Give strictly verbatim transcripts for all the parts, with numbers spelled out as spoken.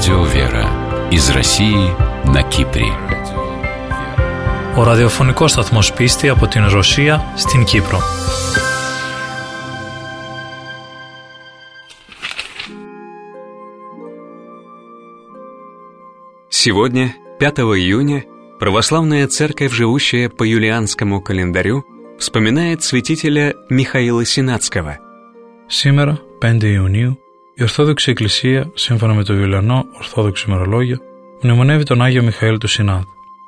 Радио Вера из России на Κύπρη. Ο ραδιοφωνικός σταθμός Πίστη από την Ρωσία στην Κύπρο. Сегодня, пятого июня, православная церковь, живущая по юлианскому календарю, вспоминает святителя Михаила Сенатского. Σήμερα, πέντε Ιουνίου, η Ορθόδοξη Εκκλησία, σύμφωνα με το Ιουλιανό Ορθόδοξο ημερολόγιο, μνημονεύει τον Άγιο Михаил του Сенат.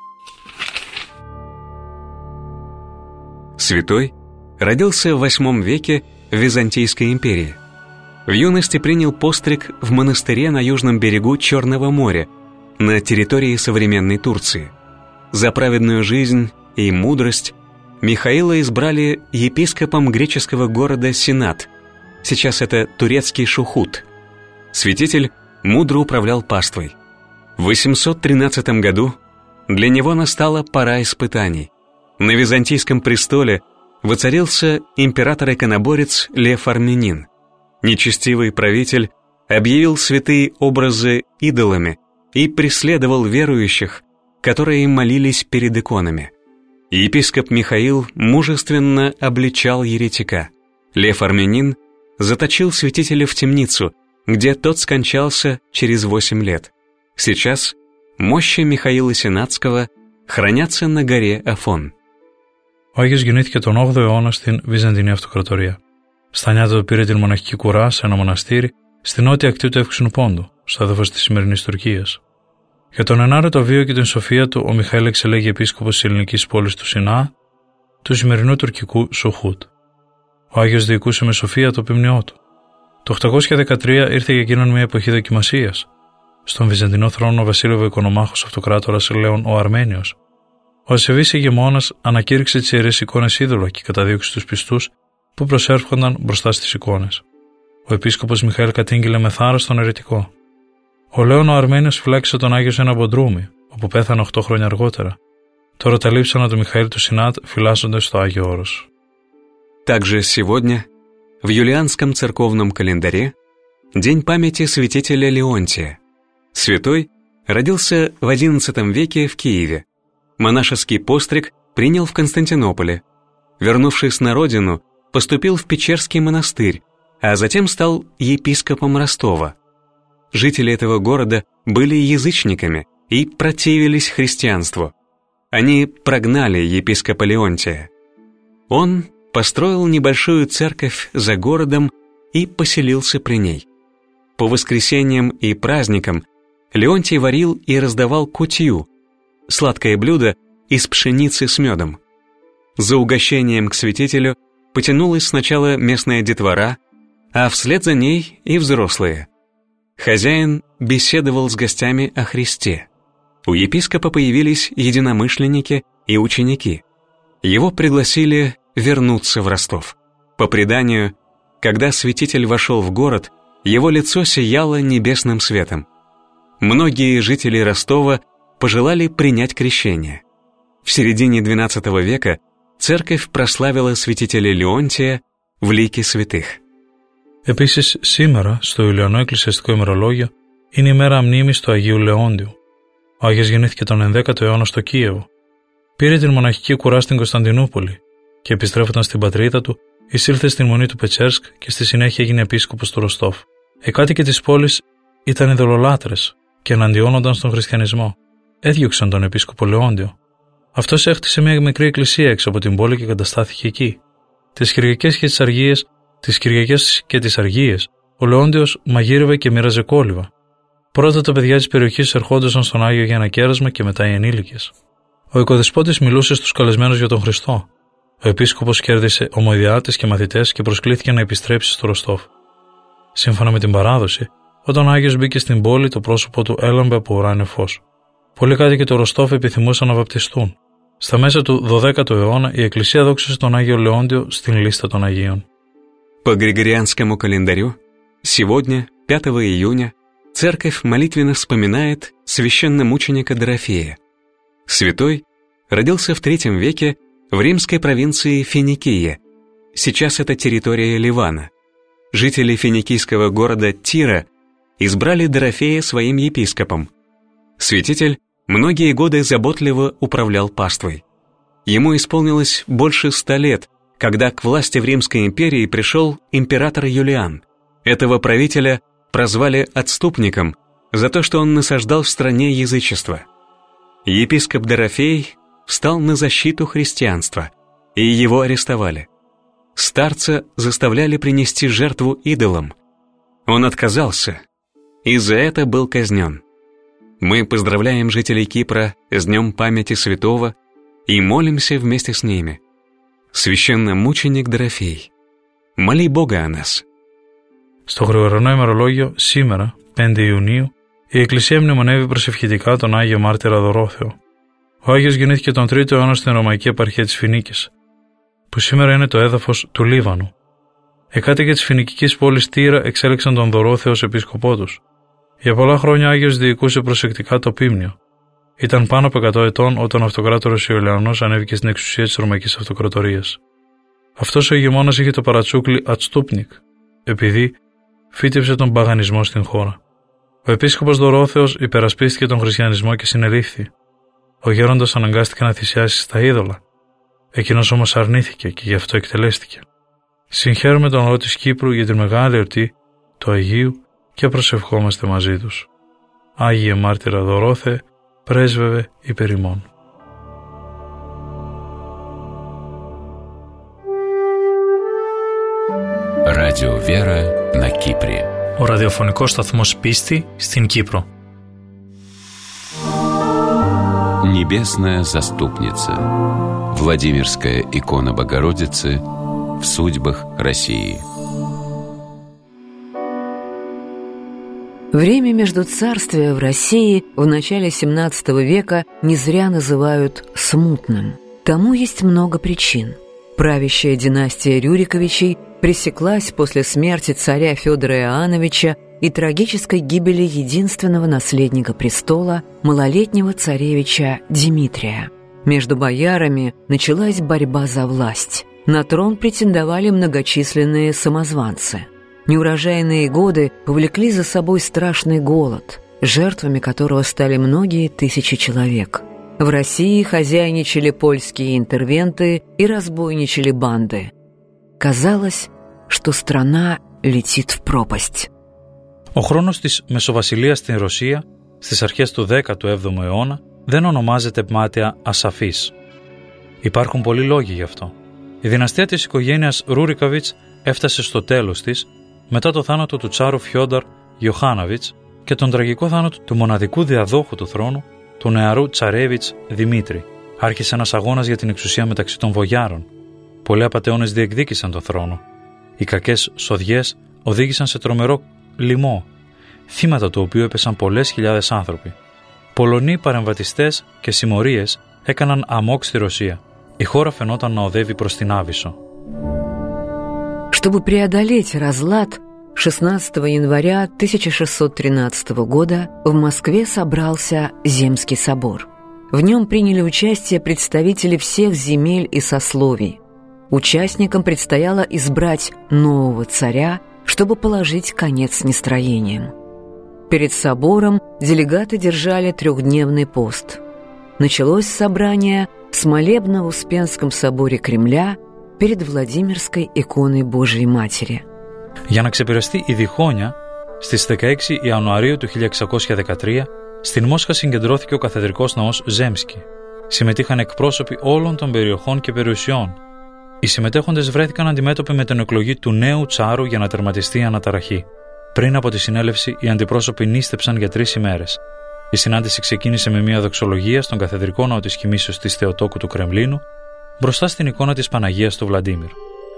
Святой родился в восьмом веке в Византийской империи. В юности принял постриг в монастыре на южном берегу Черного моря, на территории современной Турции. За праведную жизнь и мудрость Михаила избрали епископом греческого города Сенат. Сейчас это турецкий Шухут. Святитель мудро управлял паствой. В восемьсот тринадцатом году для него настала пора испытаний. На византийском престоле воцарился император-иконоборец Лев Армянин. Нечестивый правитель объявил святые образы идолами и преследовал верующих, которые молились перед иконами. Епископ Михаил мужественно обличал еретика. Лев Армянин заточил святителя в темницу, где тот скончался через восемь лет. Сейчас мощи Михаила Сенатского χранятся на горе Афон. Ο Άγιος γεννήθηκε τον όγδοο αιώνα στην Βυζαντινή Αυτοκρατορία. Στα νιάτα του πήρε την μοναχική κουρά σε ένα μοναστήρι στην νότια ακτή του Εύξηνου Πόντου, στο έδαφος της σημερινής Τουρκίας. Για τον ενάρετο βίο και την σοφία του, ο Μιχαήλ εξελέγει επίσκοπος της ελληνικής πόλης του Σινά, του σημερινού τουρκικού Σουχούτ. Ο Άγιος διοικούσε με σοφία το ποιμνιό του. Το οκτακόσια δεκατρία ήρθε για εκείνον μια εποχή δοκιμασίας. Στον Βυζαντινό θρόνο ο βασίλευε οικονομάχος αυτοκράτορας Λέων ο Αρμένιος. Ο ασεβής ηγεμόνας ανακήρυξε τις ιερές εικόνες είδωλα και καταδίωξε τους πιστούς που προσέρχονταν μπροστά στις εικόνες. Ο επίσκοπος Μιχαήλ κατήγγειλε με θάρρος τον αιρετικό. Ο Λέων ο Αρμένιος φυλάκισε τον Άγιο σε ένα μποντρούμι, όπου πέθανε οχτώ χρόνια αργότερα. Τώρα τα λείψανα του Μιχαήλ του Σενат φυλάσσονται στο Άγιο Όρος. Также сегодня, в юлианском церковном календаре, день памяти святителя Леонтия. Святой родился в одиннадцатом веке в Киеве. Монашеский постриг принял в Константинополе. Вернувшись на родину, поступил в Печерский монастырь, а затем стал епископом Ростова. Жители этого города были язычниками и противились христианству. Они прогнали епископа Леонтия. Он построил небольшую церковь за городом и поселился при ней. По воскресеньям и праздникам Леонтий варил и раздавал кутью, сладкое блюдо из пшеницы с медом. За угощением к святителю потянулась сначала местная детвора, а вслед за ней и взрослые. Хозяин беседовал с гостями о Христе. У епископа появились единомышленники и ученики. Его пригласили вернуться в Ростов. По преданию, когда святитель вошел в город, его лицо сияло небесным светом. Многие жители Ростова пожелали принять крещение. В середине двенадцатого века церковь прославила святителя Леонтия в лике святых. Επίσης, σήμερα, στο Ιουλιανό Εκκλησιαστικό ημερολόγιο, είναι η μέρα μνήμης του Αγίου Λεόντιου. Ο Άγιος γεννήθηκε τον ενδέκατο αιώνα στο Κίεβο. Πήρε την μοναχική κουρά στην Κωνσταντινούπολη και επιστρέφοντας στην πατρίδα του, εισήλθε στην μονή του Πετσέρσκ και στη συνέχεια έγινε επίσκοπος του Ροστόφ. Οι κάτοικοι της πόλης ήταν ειδωλολάτρες και εναντιώνονταν στον χριστιανισμό. Έδιωξαν τον επίσκοπο Λεόντιο. Αυτός έχτισε μια μικρή εκκλησία έξω από την πόλη και καταστάθηκε εκεί. Τις Κυριακές και τις Αργίες, τις Κυριακές και τις Αργίες, ο Λεόντιος μαγείρευε και μοίραζε κόλληβα. Πρώτα τα παιδιά της περιοχής ερχόντουσαν στον Άγιο για ένα κέρασμα και μετά οι ενήλικες. Ο οικοδεσπότης μιλούσε στους καλεσμένους για τον Χριστό. Ο επίσκοπος κέρδισε ομοειδιάτες και μαθητές και προσκλήθηκε να επιστρέψει στο Ροστόφ. Σύμφωνα με την παράδοση, όταν ο Άγιος μπήκε στην πόλη, το πρόσωπο του έλαμπε από ουράνιο φως. Πολλοί κάτοικοι του Ροστόφ επιθυμούσαν να βαπτιστούν. Στα μέσα του δωδέκατου αιώνα, η Εκκλησία δόξασε τον Άγιο Λεόντιο στην λίστα των Αγίων. По григорианскому календарю, сегодня, пятого июня, церковь молитвенно вспоминает священномученика Дорофея. Святой родился в третьем веке в римской провинции Финикия. Сейчас это территория Ливана. Жители финикийского города Тира избрали Дорофея своим епископом. Святитель многие годы заботливо управлял паствой. Ему исполнилось больше ста лет, когда к власти в Римской империи пришел император Юлиан. Этого правителя прозвали отступником за то, что он насаждал в стране язычество. Епископ Дорофей встал на защиту христианства, и его арестовали. Старца заставляли принести жертву идолам. Он отказался, и за это был казнен. Мы поздравляем жителей Кипра с Днем памяти святого и молимся вместе с ними. Священномученик Дорофей, моли Бога о нас. Στο Γρηγορανό ημερολόγιο, σήμερα, πέντε Ιουνίου, η Εκκλησία μνημονεύει προσευχητικά τον Άγιο Μάρτυρα Δωρόθεο. Ο Άγιος γεννήθηκε τον τρίτο αιώνα στην Ρωμαϊκή επαρχία της Φινίκης, που σήμερα είναι το έδαφος του Λίβανου. Οι κάτοικοι της φινικικής πόλης Τύρα εξέλεξαν τον Δωρόθεο ως επίσκοπό τους. Για πολλά χρόνια ο Άγιος διοικούσε προσεκτικά το Πίμνιο. Ήταν πάνω από εκατό ετών όταν ο αυτοκράτορος Ιουλιανός ανέβηκε στην εξουσία της Ρωμαϊκής Αυτοκρατορίας. Αυτός ο ηγεμόνας είχε το παρατσούκλι Ατστούπνικ, επειδή φύτεψε τον παγανισμό στην χώρα. Ο επίσκοπος Δωρόθεος υπερασπίστηκε τον χριστιανισμό και συνελήφθη. Ο γέροντας αναγκάστηκε να θυσιάσει στα είδωλα. Εκείνος όμως αρνήθηκε και γι' αυτό εκτελέστηκε. Συγχαίρουμε τον λαό της Κύπρου για τη μεγάλη εορτή του Αγίου και προσευχόμαστε μαζί τους. Άγιε Μάρτυρα Δωρόθε, πρέσβευε υπέρ ημών. Радио Вера на Кипре. Ο ραδιοφωνικός σταθμός Πίστη στην Κύπρο. Небесная заступница. Владимирская икона Богородицы в судьбах России. Время междуцарствия в России в начале семнадцатого века не зря называют «смутным». Тому есть много причин. Правящая династия Рюриковичей пресеклась после смерти царя Федора Иоанновича и трагической гибели единственного наследника престола, малолетнего царевича Дмитрия. Между боярами началась борьба за власть. На трон претендовали многочисленные самозванцы. Неурожайные годы повлекли за собой страшный голод, жертвами которого стали многие тысячи человек. В России хозяйничали польские интервенты и разбойничали банды. Казалось, что страна летит в пропасть. Ο χρόνος της Μεσοβασιλείας στην Ρωσία στις αρχές του δέκατου έβδομου αιώνα δεν ονομάζεται μάταια ασαφής. Υπάρχουν πολλοί λόγοι γι' αυτό. Η δυναστεία της οικογένειας Ρούρικοβιτς έφτασε στο τέλος της μετά το θάνατο του τσάρου Φιόντορ Ιωχάνοβιτς και τον τραγικό θάνατο του μοναδικού διαδόχου του θρόνου, του νεαρού Τσαρέβιτς Δημήτρη. Άρχισε ένας αγώνας για την εξουσία μεταξύ των βογιάρων. Πολλοί απατεώνες διεκδίκησαν τον θρόνο. Οι κακές σοδιές οδήγησαν σε τρομερό λοιμό, θύματα του οποίου έπεσαν πολλές χιλιάδες άνθρωποι. Πολωνοί παρεμβατιστές και συμμορίες έκαναν αμόκ στη Ρωσία. Η χώρα φαινόταν να οδεύει προς την Άβυσσο. Чтобы преодолеть разлад, шестнадцатого января тысяча шестьсот тринадцатого года в Москве собрался Земский собор. В нем приняли участие представители всех земель и сословий. Участникам предстояло избрать нового царя, чтобы положить конец нестроениям. Перед собором делегаты держали трехдневный пост. Началось собрание с молебна в Успенском соборе Кремля перед Владимирской иконой Божией Матери. Για να ξεπεραστεί η διχόνοια, στις δεκαέξι Ιανουαρίου του χίλια εξακόσια δεκατρία στην Μόσχα συγκεντρώθηκε ο καθεδρικός ναός Ζέμσκι. Συμμετείχαν εκπρόσωποι όλων των περιοχών και περιουσιών. Οι συμμετέχοντες βρέθηκαν αντιμέτωποι με την εκλογή του νέου τσάρου για να τερματιστεί η αναταραχή. Πριν από τη συνέλευση, οι αντιπρόσωποι νίστεψαν για τρεις ημέρες. Η συνάντηση ξεκίνησε με μια δοξολογία στον καθεδρικό ναό της Κοιμήσεως της Θεοτόκου του Κρεμλίνου, μπροστά στην εικόνα της Παναγίας του Βλαντίμιρ.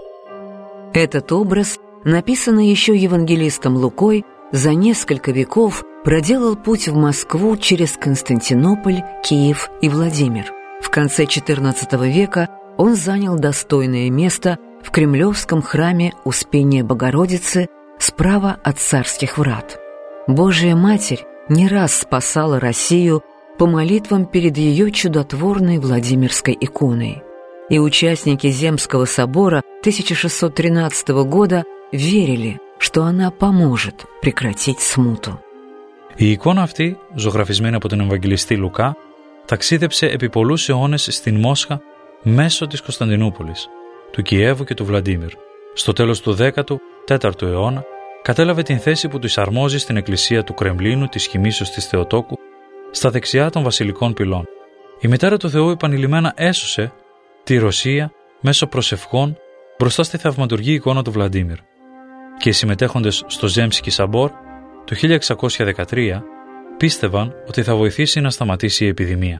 Этот образ, написанный еще евангелистом Лукой, за несколько веков проделал путь в Москву через Константинополь, Киев и Владимир. В конце четырнадцатого века он занял достойное место в Кремлевском храме Успения Богородицы справа от царских врат. Божия Матерь не раз спасала Россию по молитвам перед ее чудотворной Владимирской иконой. И участники Земского собора тысяча шестьсот тринадцатого года верили, что она поможет прекратить смуту. Η εικόνα αυτή, ζωγραφισμένη από τον Ευαγγελιστή Λουκά, ταξίδεψε επί πολλούς αιώνες στην Μόσχα μέσω της Κωνσταντινούπολης, του Κιέβου και του Βλαντίμιρ. Στο τέλος του δέκατου τέταρτου αιώνα, κατέλαβε την θέση που της αρμόζει στην εκκλησία του Κρεμλίνου της Χυμήσεως της Θεοτόκου, στα δεξιά των βασιλικών πυλών. Η μητέρα του Θεού επανειλημμένα έσωσε τη Ρωσία μέσω προσευχών μπροστά στη θαυματουργή εικόνα του Βλαντίμιρ. Και οι συμμετέχοντες στο Ζέμσκι Σαμπόρ το χίλια εξακόσια δεκατρία πίστευαν ότι θα βοηθήσει να σταματήσει η επιδημία.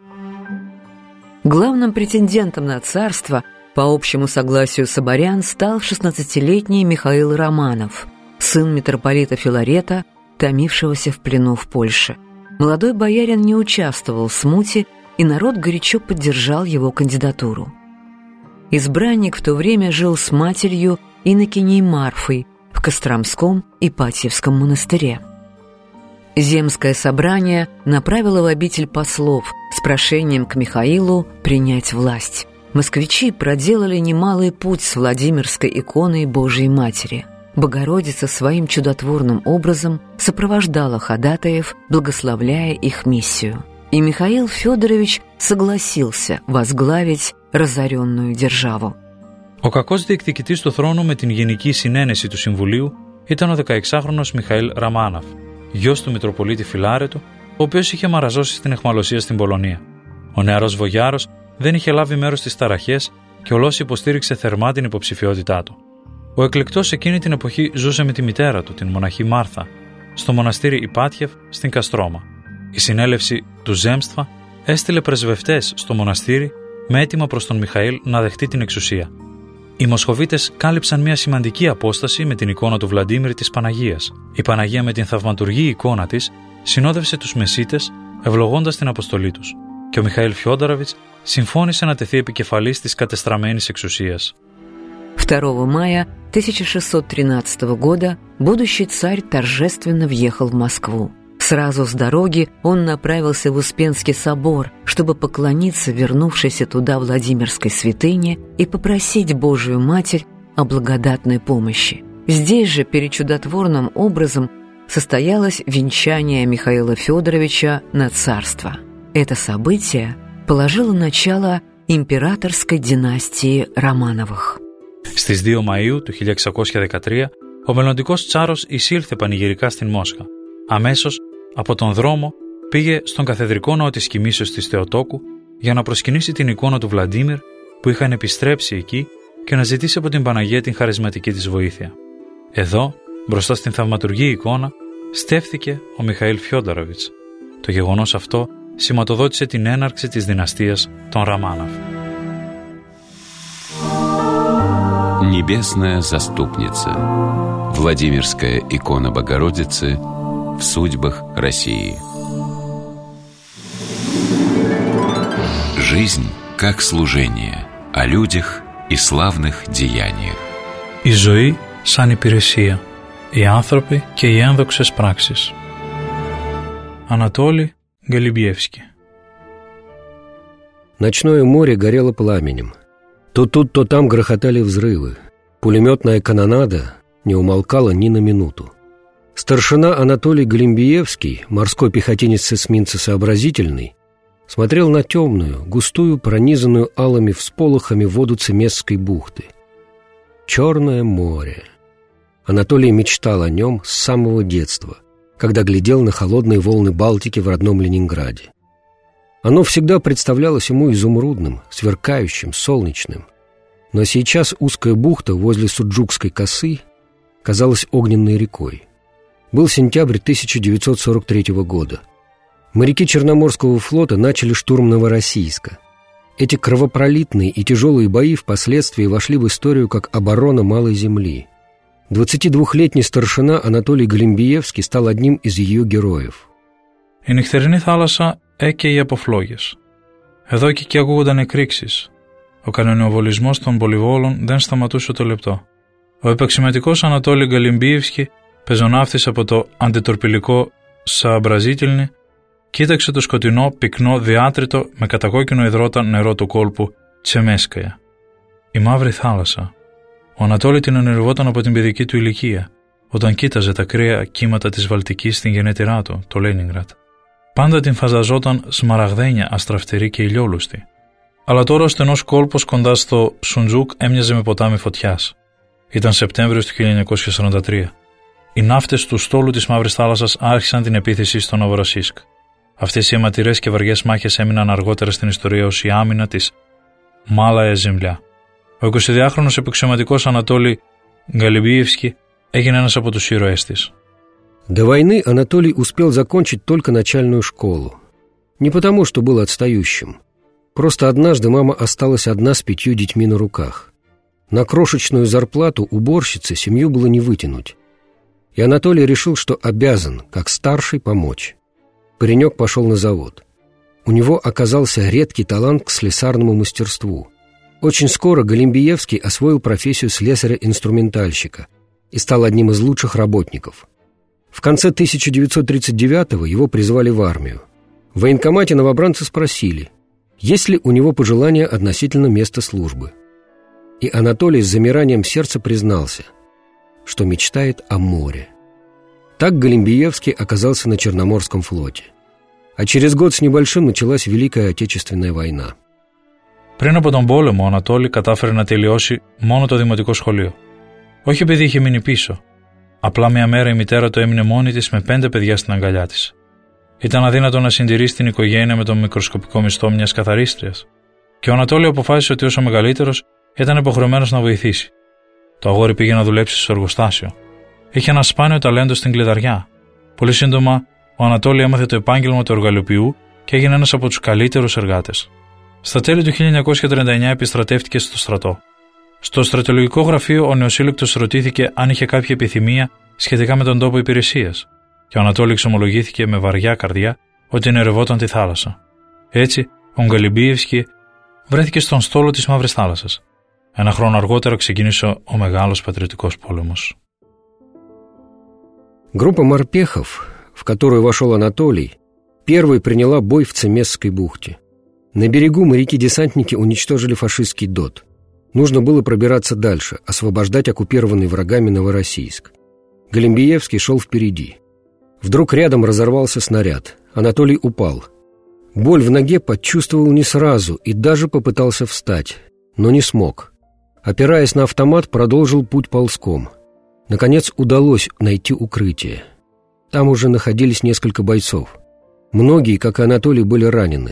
Главным претендентом на царство, по общему согласию соборян, стал шестнадцатилетний Михаил Романов, сын митрополита Филарета, томившегося в плену в Польше. Молодой боярин не участвовал в смуте, и народ горячо поддержал его кандидатуру. Избранник в то время жил с матерью инокиней Марфой в Костромском Ипатьевском монастыре. Земское собрание направило в обитель послов с прошением к Михаилу принять власть. Москвичи проделали немалый путь с Владимирской иконой Божией Матери. Богородица своим чудотворным образом сопровождала ходатаев, благословляя их миссию. И Михаил Федорович согласился возглавить разоренную державу. Ο κακός διεκδικητής του θρόνου με την γενική συνένεση του Συμβουλίου ήταν ο δεκαεξάχρονος Μιχαήλ Ραμάναφ, γιος του Μητροπολίτη Φιλάρετου, ο οποίος είχε μαραζώσει στην αιχμαλωσία στην Πολωνία. Ο νεαρός Βογιάρος δεν είχε λάβει μέρος στις ταραχές και ολώς υποστήριξε θερμά την υποψηφιότητά του. Ο εκλεκτός εκείνη την εποχή ζούσε με τη μητέρα του, την μοναχή Μάρθα, στο μοναστήρι Ιπάτιεφ στην Καστρώμα. Η συνέλευση του Ζέμstva έστειλε πρεσβευτές στο μοναστήρι με αίτημα προς τον Μιχαήλ να δεχτεί την εξουσία. Οι Μοσχοβίτες κάλυψαν μια σημαντική απόσταση με την εικόνα του Βλαντίμιρ της Παναγίας. Η Παναγία με την θαυματουργή εικόνα της συνόδευσε τους Μεσίτες ευλογώντας την αποστολή τους και ο Μιχαήλ Φιόντοροβιτς συμφώνησε να τεθεί επικεφαλής της κατεστραμμένης εξουσίας. второго мая тысяча шестьсот тринадцатого года будущий царь торжественно въехал в Москву. Сразу с дороги он направился в Успенский собор, чтобы поклониться вернувшейся туда Владимирской святыне и попросить Божию Матерь о благодатной помощи. Здесь же перед чудотворным образом состоялось венчание Михаила Федоровича на царство. Это событие положило начало императорской династии Романовых. Στις δύο Μαΐου του χίλια εξακόσια δεκατρία, ο μελλοντικός τσάρος εισήλθε πανηγυρικά στην Μόσχα. Αμέσως, από τον δρόμο, πήγε στον καθεδρικό ναό της Χυμήσεως της Θεοτόκου για να προσκυνήσει την εικόνα του Βλαντίμιρ που είχαν επιστρέψει εκεί και να ζητήσει από την Παναγία την χαρισματική της βοήθεια. Εδώ, μπροστά στην θαυματουργή εικόνα, στέφθηκε ο Μιχαήλ Φιόντοροβιτς. Το γεγονός αυτό σηματοδότησε την έναρξη της δυναστείας των Романов. Небесная заступница. Владимирская икона Богородицы в судьбах России. Жизнь как служение, о людях и славных деяниях. Η ζωή σαν υπηρεσία, οι άνθρωποι και οι ένδοξες πράξεις. Анатолий Голубиевский. Ночное море горело пламенем. То тут, то там грохотали взрывы. Пулеметная канонада не умолкала ни на минуту. Старшина Анатолий Голубиевский, морской пехотинец с эсминца «Сообразительный», смотрел на темную, густую, пронизанную алыми всполохами воду Цемесской бухты. Черное море. Анатолий мечтал о нем с самого детства, когда глядел на холодные волны Балтики в родном Ленинграде. Оно всегда представлялось ему изумрудным, сверкающим, солнечным. Но сейчас узкая бухта возле Суджукской косы казалась огненной рекой. Был сентябрь тысяча девятьсот сорок третьего года. Моряки Черноморского флота начали штурм Новороссийска. Эти кровопролитные и тяжелые бои впоследствии вошли в историю как оборона Малой Земли. двадцатидвухлетний старшина Анатолий Голубиевский стал одним из ее героев. Η νυχτερινή θάλασσα έκαιε από φλόγες. Εδώ και εκεί ακούγονταν εκρήξεις. Ο κανονιοβολισμός των πολυβόλων δεν σταματούσε το λεπτό. Ο επεξηματικός Ανατόλη Γκαλιμπίευσκι, πεζοναύτης από το αντιτορπιλικό Σαμπραζίτιλνη, κοίταξε το σκοτεινό, πυκνό, διάτριτο με κατακόκκινο υδρότα νερό του κόλπου Τσεμέσκαια. Η μαύρη θάλασσα. Ο Ανατόλη την ονειρευόταν από την παιδική του ηλικία. όταν κοίταζε τα κρύα κύματα της Βαλτικής στην γενέτειρά του, το Λένινγκραντ. Πάντα την φανταζόταν σμαραγδένια, αστραφτερή και ηλιόλουστη. Αλλά τώρα ο στενός κόλπος κοντά στο Σουντζούκ έμοιαζε με ποτάμι φωτιάς. Ήταν Σεπτέμβριος του χίλια εννιακόσια σαράντα τρία. Οι ναύτες του στόλου της Μαύρης Θάλασσας άρχισαν την επίθεση στο Νοβοροσίσκ. Αυτές οι αιματηρές και βαριές μάχες έμειναν αργότερα στην ιστορία ως η άμυνα της Μάλαια Ζεμλιά. Ο εικοσιδυάχρονος επεξιωματικός Ανατόλη Галибиевский έγινε ένας από τους ήρωές της. До войны Анатолий успел закончить только начальную школу. Не потому, что был отстающим. Просто однажды мама осталась одна с пятью детьми на руках. На крошечную зарплату уборщицы семью было не вытянуть. И Анатолий решил, что обязан, как старший, помочь. Паренек пошел на завод. У него оказался редкий талант к слесарному мастерству. Очень скоро Галимбиевский освоил профессию слесаря-инструментальщика и стал одним из лучших работников. В конце тысяча девятьсот тридцать девятого его призвали в армию. В военкомате новобранцы спросили, есть ли у него пожелания относительно места службы. И Анатолий с замиранием сердца признался, что мечтает о море. Так Галимбиевский оказался на Черноморском флоте. А через год с небольшим началась Великая Отечественная война. Πριν από τον πόλεμο, ο Ανατόλη κατάφερε να τελειώσει μόνο το δημοτικό σχολείο. Όχι επειδή είχε μείνει πίσω. Απλά μια μέρα η μητέρα του έμεινε μόνη της με πέντε παιδιά στην αγκαλιά της. Ήταν αδύνατο να συντηρήσει την οικογένεια με τον μικροσκοπικό μισθό μιας καθαρίστριας. Και ο Ανατόλη αποφάσισε ότι όσο μεγαλύτερος ήταν υποχρεωμένος να βοηθήσει. Το αγόρι πήγε να δουλέψει στο εργοστάσιο. Είχε ένα σπάνιο ταλέντο στην κλειδαριά. Πολύ σύντομα, ο Ανατόλη έμαθε το επάγγελμα του εργαλειοποιού και έγινε ένας από τους καλύτερους εργάτες. Στα τέλη του χίλια εννιακόσια τριάντα εννιά επιστρατεύτηκε στο στρατό. Στο στρατολογικό γραφείο, ο νεοσύλλεκτος ρωτήθηκε αν είχε κάποια επιθυμία σχετικά με τον τόπο υπηρεσίας, και ο Ανατόλη εξομολογήθηκε με βαριά καρδιά ότι ενερευόταν τη θάλασσα. Έτσι, ο Γκαλιμπίευσκι βρέθηκε στον στόλο της Μαύρης Θάλασσας. Ένα χρόνο αργότερα ξεκίνησε ο μεγάλος πατριωτικός πόλεμος. Группа морпехов, в которую вошел Анатолий, первой приняла бой в Цемесской бухте. На берегу моряки-десантники уничтожили фашистский ДОТ. Нужно было пробираться дальше, освобождать оккупированный врагами Новороссийск. Галимбиевский шел впереди. Вдруг рядом разорвался снаряд. Анатолий упал. Боль в ноге почувствовал не сразу и даже попытался встать, но не смог. Опираясь на автомат, продолжил путь ползком. Наконец удалось найти укрытие. Там уже находились несколько бойцов. Многие, как и Анатолий, были ранены.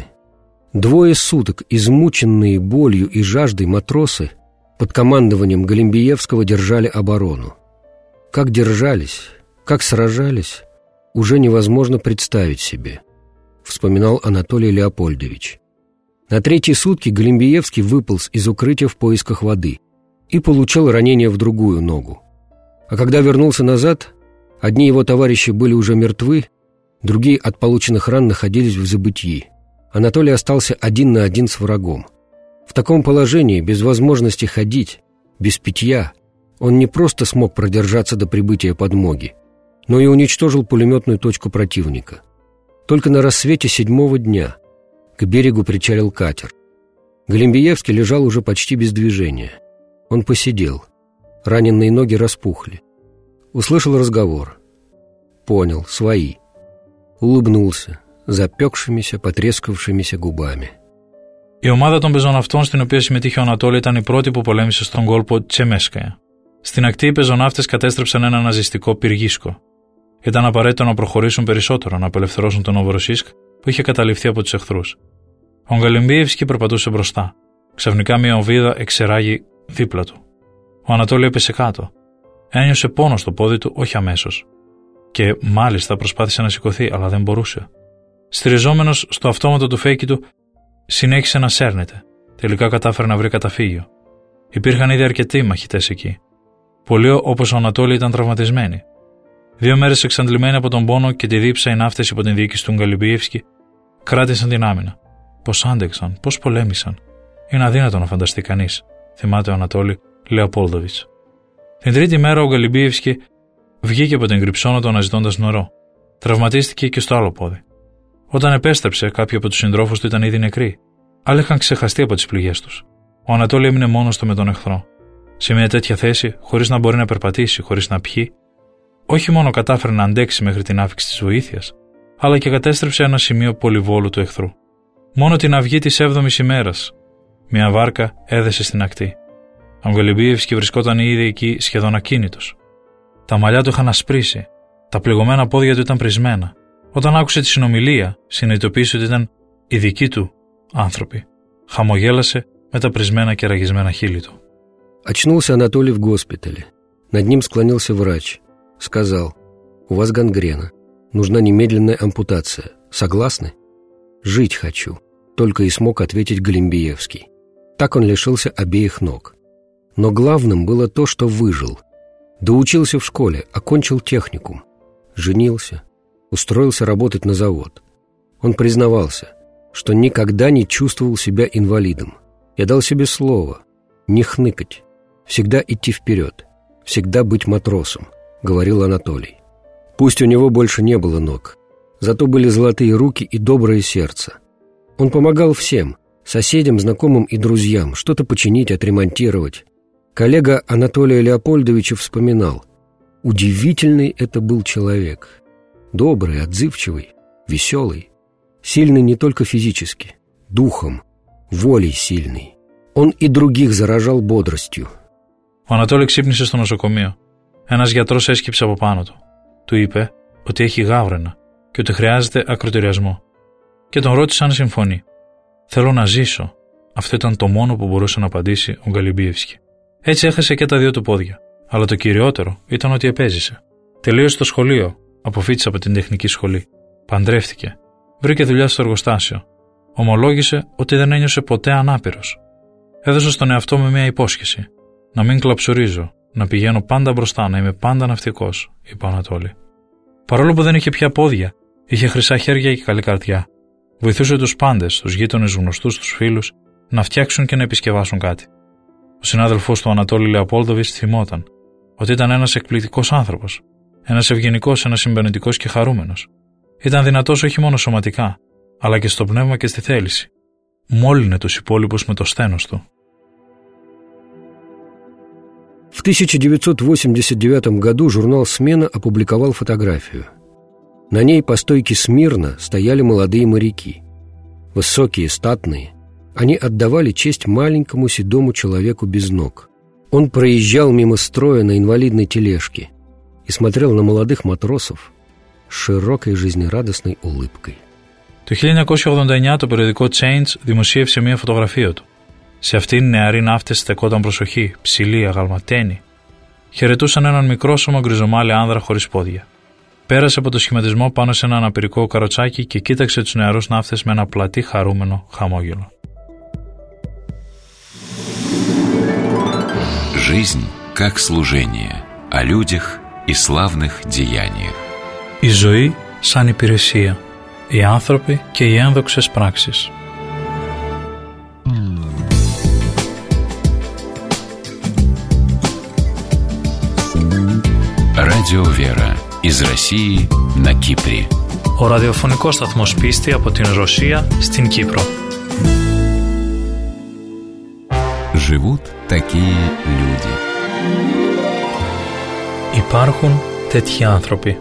Двое суток измученные болью и жаждой матросы под командованием Галимбиевского держали оборону. Как держались, как сражались, уже невозможно представить себе, вспоминал Анатолий Леопольдович. На третьи сутки Галимбиевский выполз из укрытия в поисках воды и получил ранение в другую ногу. А когда вернулся назад, одни его товарищи были уже мертвы, другие от полученных ран находились в забытьи. Анатолий остался один на один с врагом. В таком положении, без возможности ходить, без питья, он не просто смог продержаться до прибытия подмоги, но и уничтожил пулеметную точку противника. Только на рассвете седьмого дня к берегу причалил катер. Галимбиевский лежал уже почти без движения. Он посидел. Раненые ноги распухли. Услышал разговор. Понял, свои. Улыбнулся запекшимися, потрескавшимися губами. Η ομάδα των πεζοναυτών στην οποία συμμετείχε ο Ανατόλη ήταν η πρώτη που πολέμησε στον κόλπο Τσεμέσκαια. Στην ακτή οι πεζοναύτες κατέστρεψαν ένα ναζιστικό πυργίσκο. Ήταν απαραίτητο να προχωρήσουν περισσότερο, να απελευθερώσουν τον Νοβοροσίσκ που είχε καταληφθεί από τους εχθρούς. Ο Γκαλιμπίευσκι περπατούσε μπροστά. Ξαφνικά μια οβίδα εξεράγει δίπλα του. Ο Ανατόλη έπεσε κάτω. Ένιωσε πόνο στο πόδι του, όχι αμέσως. Και μάλιστα προσπάθησε να σηκωθεί, αλλά δεν μπορούσε. Στηριζόμενος στο αυτόματο του φέκι του, συνέχισε να σέρνεται. Τελικά κατάφερε να βρει καταφύγιο. Υπήρχαν ήδη αρκετοί μαχητές εκεί. Πολλοί όπως ο Ανατόλη ήταν τραυματισμένοι. Δύο μέρες εξαντλημένοι από τον πόνο και τη δίψα, οι ναύτες υπό την διοίκηση του Γκαλιμπίευσκι κράτησαν την άμυνα. Πώς άντεξαν, πώς πολέμησαν. Είναι αδύνατο να φανταστεί κανείς, θυμάται ο Ανατόλη Λεοπόλδοβιτς. Την τρίτη μέρα ο Γκαλιμπίευσκι βγήκε από την Κρυψώνα αναζητώντας νερό. Τραυματίστηκε και στο άλλο πόδι. Όταν επέστρεψε, κάποιοι από τους συντρόφους του ήταν ήδη νεκροί. Άλλοι είχαν ξεχαστεί από τις πληγές τους. Ο Ανατόλη έμεινε μόνος του με τον εχθρό. Σε μια τέτοια θέση, χωρίς να μπορεί να περπατήσει, χωρίς να πιει, όχι μόνο κατάφερε να αντέξει μέχρι την άφιξη της βοήθειας, αλλά και κατέστρεψε ένα σημείο πολυβόλου του εχθρού. Μόνο την αυγή της έβδομης ημέρας, μια βάρκα έδεσε στην ακτή. Ο Γκολιμπίευσκι βρισκόταν ήδη εκεί σχεδόν ακίνητος. Τα μαλλιά του είχαν ασπρίσει, τα πληγωμένα πόδια του ήταν πρισμένα. Όταν άκουσε τη συνομιλία, συνειδητοποίησε ότι ήταν οι δικοί του άνθρωποι. Χαμογέλασε με τα πρισμένα και ραγισμένα χείλη του. Очнулся Анатолий в госпитале. Над ним склонился врач. Сказал: «У вас гангрена. Нужна немедленная ампутация. Согласны?» «Жить хочу», — только и смог ответить Голимбиевский. Так он лишился обеих ног. Но главным было то, что выжил. Доучился в школе, окончил техникум. Женился, устроился работать на завод. Он признавался, что никогда не чувствовал себя инвалидом. Я дал себе слово не хныкать, всегда идти вперед, всегда быть матросом, говорил Анатолий. Пусть у него больше не было ног, зато были золотые руки и доброе сердце. Он помогал всем, соседям, знакомым и друзьям, что-то починить, отремонтировать. Коллега Анатолия Леопольдовича вспоминал: удивительный это был человек, добрый, отзывчивый, веселый, сильный не только физически, духом, волей сильный. Он и других заражал бодростью. Ο Ανατόλη ξύπνησε στο νοσοκομείο. Ένας γιατρός έσκυψε από πάνω του. Του είπε ότι έχει γάβραινα και ότι χρειάζεται ακροτηριασμό. Και τον ρώτησε αν συμφωνεί. «Θέλω να ζήσω». Αυτό ήταν το μόνο που μπορούσε να απαντήσει ο Γκολιμπίευσκι. Έτσι έχασε και τα δύο του πόδια. Αλλά το κυριότερο ήταν ότι επέζησε. Τελείωσε το σχολείο, αποφοίτησε από την τεχνική σχολή. Παντρεύτηκε. Βρήκε δουλειά στο εργοστάσιο. Ομολόγησε ότι δεν ένιωσε ποτέ ανάπηρος. Έδωσε στον εαυτό μου μια υπόσχεση. Να μην κλαψουρίζω, να πηγαίνω πάντα μπροστά, να είμαι πάντα ναυτικός, είπε ο Ανατόλη. Παρόλο που δεν είχε πια πόδια, είχε χρυσά χέρια και καλή καρδιά. Βοηθούσε τους πάντες, τους γείτονες, γνωστούς, τους φίλους, να φτιάξουν και να επισκευάσουν κάτι. Ο συνάδελφός του Ανατόλη Λεοπόλδοβιτς θυμόταν ότι ήταν ένας εκπληκτικός άνθρωπος, ένας ευγενικός, ένας συμπεριληπτικός και χαρούμενος. Ήταν δυνατός όχι μόνο σωματικά, αλλά και στο πνεύμα και στη θέληση. Μόλυνε τους υπόλοιπους με το σθένος του. В тысяча девятьсот восемьдесят девятом году журнал «Смена» опубликовал фотографию. На ней по стойке смирно стояли молодые моряки. Высокие, статные. Они отдавали честь маленькому седому человеку без ног. Он проезжал мимо строя на инвалидной тележке и смотрел на молодых матросов с широкой жизнерадостной улыбкой. Το χίλια εννιακόσια ογδόντα εννιά το περιοδικό Change δημοσίευσε μια φωτογραφία του. Σε αυτήν νεαροί ναύτες στεκόταν προσοχή, ψηλοί, αγαλματένοι. Χαιρετούσαν έναν μικρόσωμο γκριζομάλη άνδρα χωρίς πόδια. Πέρασε από το σχηματισμό πάνω σε ένα αναπηρικό καροτσάκι και κοίταξε τους νεαρούς ναύτες με ένα πλατή χαρούμενο χαμόγελο. Жизнь как служение, о людях и славных деяниях. Η ζωή σαν υπηρεσία, οι άνθρωποι και οι ένδοξες πράξεις. Радио Вера из России на Кипре. Ο ραδιοφωνικός σταθμός Πίστη από την Ρωσία στην Κύπρο. Живут такие люди. Υπάρχουν τέτοιοι άνθρωποι.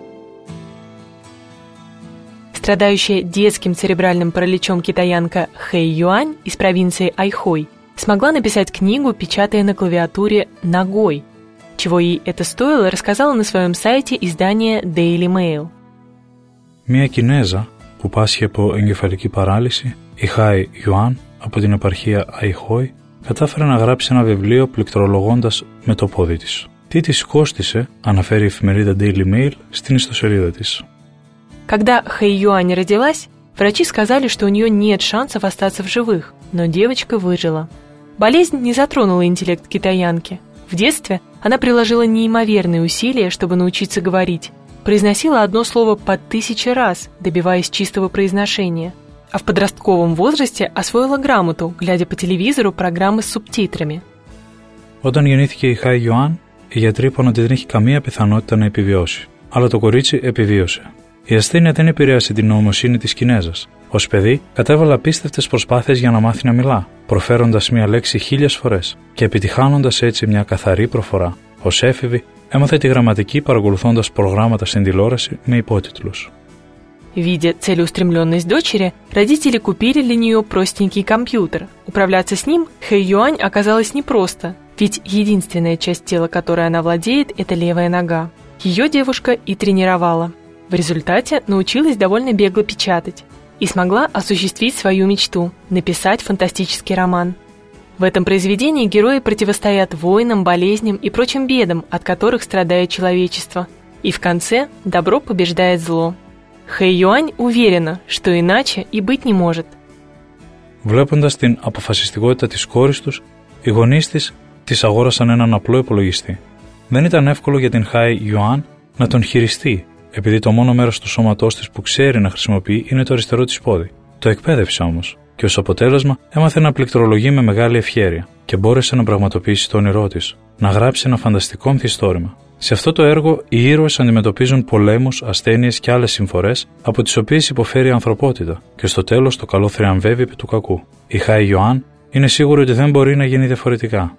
Страдающая детским церебральным параличом китаянка Хэй Юань из провинции Айхой смогла написать книгу, печатая на клавиатуре ногой. Чего ей это стоило, рассказала на своем сайте издание Daily Mail. Μία Κινέζα που πάσχει από εγκεφαλική παράλυση, η Χάι Ιουάν από την επαρχία Αϊχόη, κατάφερε να γράψει ένα βιβλίο πληκτρολογώντας με το πόδι της. Τι της κόστισε, αναφέρει η εφημερίδα Daily Mail στην ιστοσελίδα της. Когда Хэй Юань родилась, врачи сказали, что у нее нет шансов остаться в живых, но девочка выжила. Болезнь не затронула интеллект китаянки. В детстве она приложила неимоверные усилия, чтобы научиться говорить. Произносила одно слово по тысяче раз, добиваясь чистого произношения. А в подростковом возрасте освоила грамоту, глядя по телевизору программы с субтитрами. Όταν γεννήθηκε η Χάι Ιουάν, οι γιατροί είπαν ότι δεν έχει καμία πιθανότητα να επιβιώσει. Αλλά το κορίτσι επιβίωσε. Η ασθένεια δεν επηρέασε την νοημοσύνη της Κινέζας. Ως παιδί, κατέβαλε απίστευτες προσπάθειες για να μάθει να μιλά, προφέροντας μία λέξη χίλιες φορές και επιτυχάνοντας έτσι μια καθαρή προφορά. Ως έφηβη, Έμαθε τη γραμματική παρακολουθώντας προγράμματα στην τηλεόραση με υπότιτλους. Видя целеустремленность дочери, родители купили для нее простенький компьютер. Управляться с ним Хэй Юань оказалось непросто, ведь единственная часть тела, которой она владеет, это левая нога. Ее девушка и тренировала. В результате научилась довольно бегло печатать и смогла осуществить свою мечту – написать фантастический роман. В этом произведении герои противостоят войнам, болезням и прочим бедам, от которых страдает человечество. И в конце добро побеждает зло. Χέι Ιωάννη уверена, что иначе и быть не может. Βλέποντας την αποφασιστικότητα της κόρης τους, οι γονείς της της αγόρασαν έναν απλό υπολογιστή. Δεν ήταν εύκολο για την Χέι Ιωάννη να τον χειριστεί, επειδή το μόνο μέρος του σώματός της που ξέρει να χρησιμοποιεί είναι το αριστερό της πόδι. Το εκπαίδευσε όμως και ως αποτέλεσμα έμαθε να πληκτρολογεί με μεγάλη ευχέρεια και μπόρεσε να πραγματοποιήσει το όνειρό της, να γράψει ένα φανταστικό μυθιστόρημα. Σε αυτό το έργο, οι ήρωες αντιμετωπίζουν πολέμους, ασθένειες και άλλες συμφορές από τις οποίες υποφέρει η ανθρωπότητα και στο τέλος το καλό θριαμβεύει επί του κακού. Η Χέι Ιωάννη είναι σίγουρη ότι δεν μπορεί να γίνει διαφορετικά.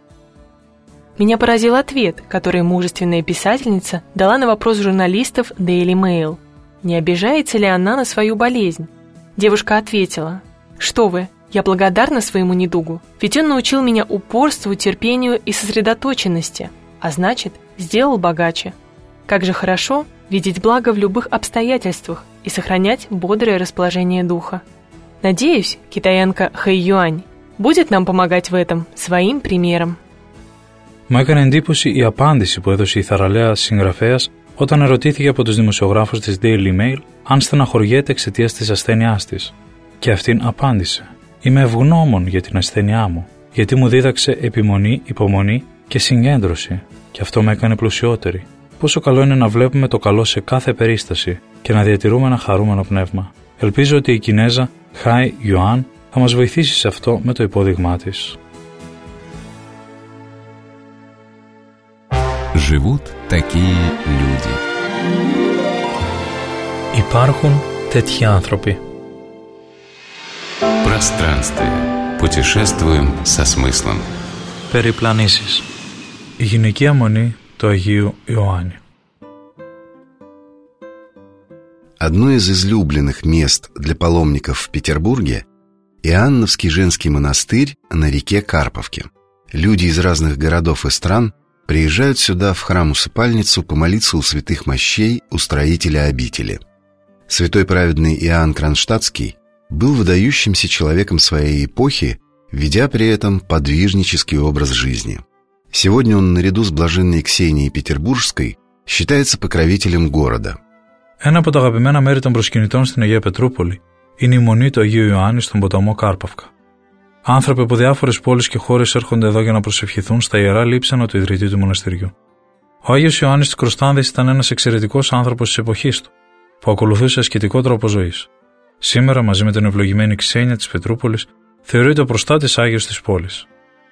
Меня поразил ответ, который мужественная писательница дала на вопрос журналистов Daily Mail. Не обижается ли она на свою болезнь? Девушка ответила: «Что вы, я благодарна своему недугу, ведь он научил меня упорству, терпению и сосредоточенности, а значит, сделал богаче. Как же хорошо видеть благо в любых обстоятельствах и сохранять бодрое расположение духа. Надеюсь, китаянка Хэй Юань будет нам помогать в этом своим примером». Μου έκανε εντύπωση η απάντηση που έδωσε η θαραλέα συγγραφέας όταν ερωτήθηκε από τους δημοσιογράφους της Daily Mail αν στεναχωριέται εξαιτίας της ασθένειάς της. Και αυτήν απάντησε: «Είμαι ευγνώμων για την ασθένειά μου, γιατί μου δίδαξε επιμονή, υπομονή και συγκέντρωση, και αυτό με έκανε πλουσιότερη. Πόσο καλό είναι να βλέπουμε το καλό σε κάθε περίσταση και να διατηρούμε ένα χαρούμενο πνεύμα. Ελπίζω ότι η Κινέζα Χέι Ιωάννη θα μας βοηθήσει σε αυτό με το υπόδειγμά της». Живут такие люди. Υπάρχουν τέτοιοι άνθρωποι. Пространствие. Путешествуем со смыслом. Περιπλανήσεις. Η γυναικεία μονή του Αγίου Ιωάννη. Одно из излюбленных мест для паломников в Петербурге – Иоанновский женский монастырь на реке Карповке. Люди из разных городов и стран приезжают сюда в храм-усыпальницу помолиться у святых мощей, у строителя обители. Святой праведный Иоанн Кронштадтский был выдающимся человеком своей эпохи, ведя при этом подвижнический образ жизни. Сегодня он наряду с блаженной Ксенией Петербургской считается покровителем города. Ένα από τα αγαπημένα μέρη των προσκυνητών στην Αγία Πετρούπολη είναι η μονή του Αγίου Ιωάννη στον ποταμό Κάρπαυκα. Άνθρωποι από διάφορες πόλεις και χώρες έρχονται εδώ για να προσευχηθούν στα ιερά λείψανα του ιδρυτή του μοναστηριού. Ο Άγιος Ιωάννης της Κροστάνδης ήταν ένας εξαιρετικός άνθρωπος της εποχής του, που ακολουθούσε ασκητικό τρόπο ζωής. Σήμερα, μαζί με την ευλογημένη Ξένια της Πετρούπολης, θεωρείται ο προστάτης Άγιος της πόλης.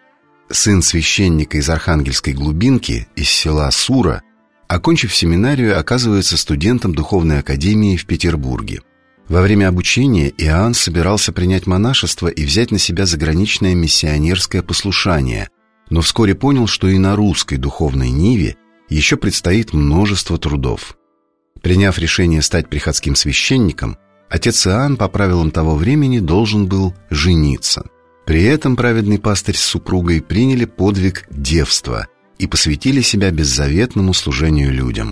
Сын священника из Архангельской глубинки, из села Сура, окончив семинарию, оказывается студентом Духовной академии в Петербурге. Во время обучения Иоанн собирался принять монашество и взять на себя заграничное миссионерское послушание, но вскоре понял, что и на русской духовной ниве еще предстоит множество трудов. Приняв решение стать приходским священником, отец Иоанн по правилам того времени должен был жениться. При этом праведный пастырь с супругой приняли подвиг девства и посвятили себя беззаветному служению людям.